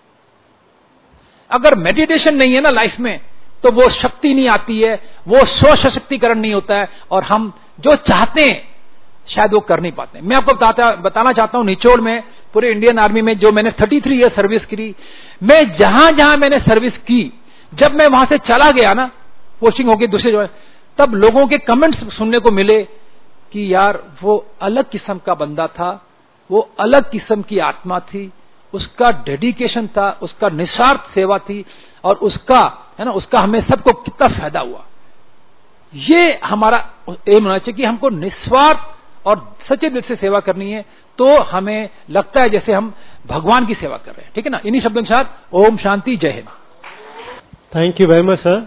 अगर मेडिटेशन नहीं है ना लाइफ में, तो वो शक्ति नहीं आती है, वो स्व सशक्तिकरण नहीं होता है और हम जो चाहते हैं शायद वो कर नहीं पाते। मैं आपको बताना चाहता हूं, निचोड़ में पूरे इंडियन आर्मी में जो मैंने 33 ईयर सर्विस की, मैं जहां जहां मैंने सर्विस की, जब मैं वहां से चला गया ना, पोस्टिंग होगी दूसरे जगह, तब लोगों के कमेंट्स सुनने को मिले कि यार वो अलग किस्म का बंदा था, वो अलग किस्म की आत्मा थी, उसका डेडिकेशन था, उसका निस्वार्थ सेवा थी और उसका है ना, उसका हमें सबको कितना फायदा हुआ। ये हमारा एम होना चाहिए कि हमको निस्वार्थ और सच्चे दिल से सेवा करनी है, तो हमें लगता है जैसे हम भगवान की सेवा कर रहे हैं। ठीक है ना? इन्हीं शब्दों के साथ ओम शांति, जय हिंद। Thank you very much sir.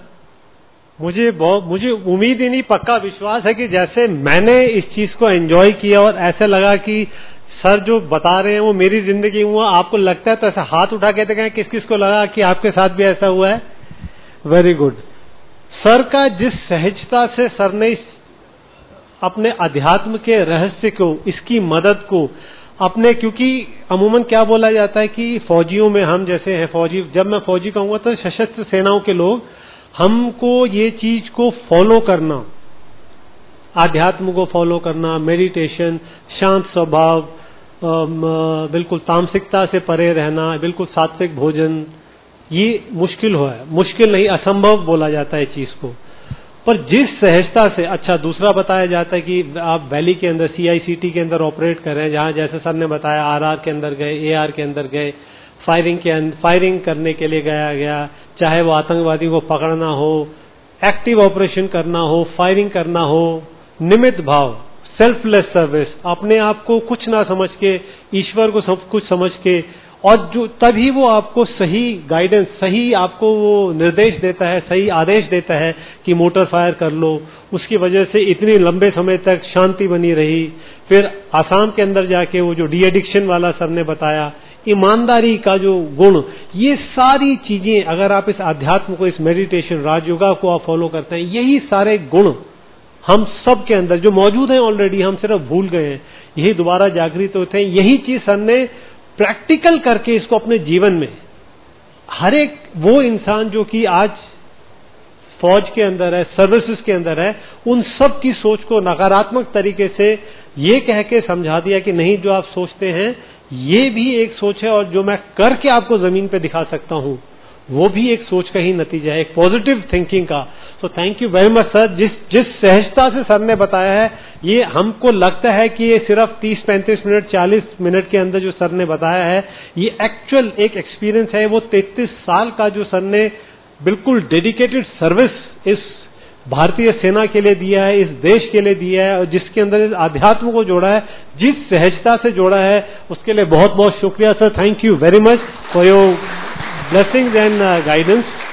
मुझे उम्मीद ही नहीं, पक्का विश्वास है कि जैसे मैंने इस चीज को एंजॉय किया और ऐसे लगा कि सर जो बता रहे हैं वो मेरी जिंदगी हुआ, आपको लगता है तो ऐसा हाथ उठा के देखें किस किस को लगा कि आपके साथ भी ऐसा हुआ है। Very good. सर का जिस सहजता से सर ने अपने अध्यात्म के रहस्य को, इसकी मदद को अपने, क्योंकि अमूमन क्या बोला जाता है कि फौजियों में हम जैसे हैं फौजी, जब मैं फौजी कहूंगा तो सशस्त्र सेनाओं के लोग, हमको ये चीज को फॉलो करना, आध्यात्म को फॉलो करना, मेडिटेशन, शांत स्वभाव, बिल्कुल तामसिकता से परे रहना, बिल्कुल सात्विक भोजन, ये मुश्किल हुआ है, मुश्किल नहीं असंभव बोला जाता है चीज को। पर जिस सहजता से, अच्छा दूसरा बताया जाता है कि आप वैली के अंदर CICT के अंदर ऑपरेट कर रहे हैं, जहां जैसे सर ने बताया RR के अंदर गए, AR के अंदर गए, फायरिंग करने के लिए गया, चाहे वो आतंकवादी को पकड़ना हो, एक्टिव ऑपरेशन करना हो, फायरिंग करना हो, निमित्त भाव, सेल्फलेस सर्विस, अपने आप को कुछ ना समझ के ईश्वर को सब कुछ समझ के, और जो तभी वो आपको सही गाइडेंस, सही आपको वो निर्देश देता है, सही आदेश देता है कि मोटर फायर कर लो। उसकी वजह से इतनी लंबे समय तक शांति बनी रही। फिर आसाम के अंदर जाके वो जो डी एडिक्शन वाला सर ने बताया, ईमानदारी का जो गुण, ये सारी चीजें अगर आप इस अध्यात्म को, इस मेडिटेशन, राजयोगा को आप फॉलो करते हैं, यही सारे गुण हम सब के अंदर जो मौजूद हैं ऑलरेडी, हम सिर्फ भूल गए हैं, यही दोबारा जागृत होते हैं। यही चीज सर ने प्रैक्टिकल करके इसको अपने जीवन में, हर एक वो इंसान जो कि आज फौज के अंदर है, सर्विसेज के अंदर है, उन सब की सोच को नकारात्मक तरीके से ये कह के समझा दिया कि नहीं, जो आप सोचते हैं ये भी एक सोच है, और जो मैं करके आपको जमीन पे दिखा सकता हूं वो भी एक सोच का ही नतीजा है, एक पॉजिटिव थिंकिंग का। तो thank you very much sir. जिस सहजता से सर ने बताया है, ये हमको लगता है कि ये सिर्फ 30-35 मिनट 40 मिनट के अंदर जो सर ने बताया है, ये एक्चुअल एक एक्सपीरियंस है। वो 33 साल का जो सर ने बिल्कुल डेडिकेटेड सर्विस इस भारतीय सेना के लिए दिया है, इस देश के लिए दिया है, और जिसके अंदर इस आध्यात्म को जोड़ा है, जिस सहजता से जोड़ा है, उसके लिए बहुत बहुत शुक्रिया sir. Thank you very much for your blessings and guidance.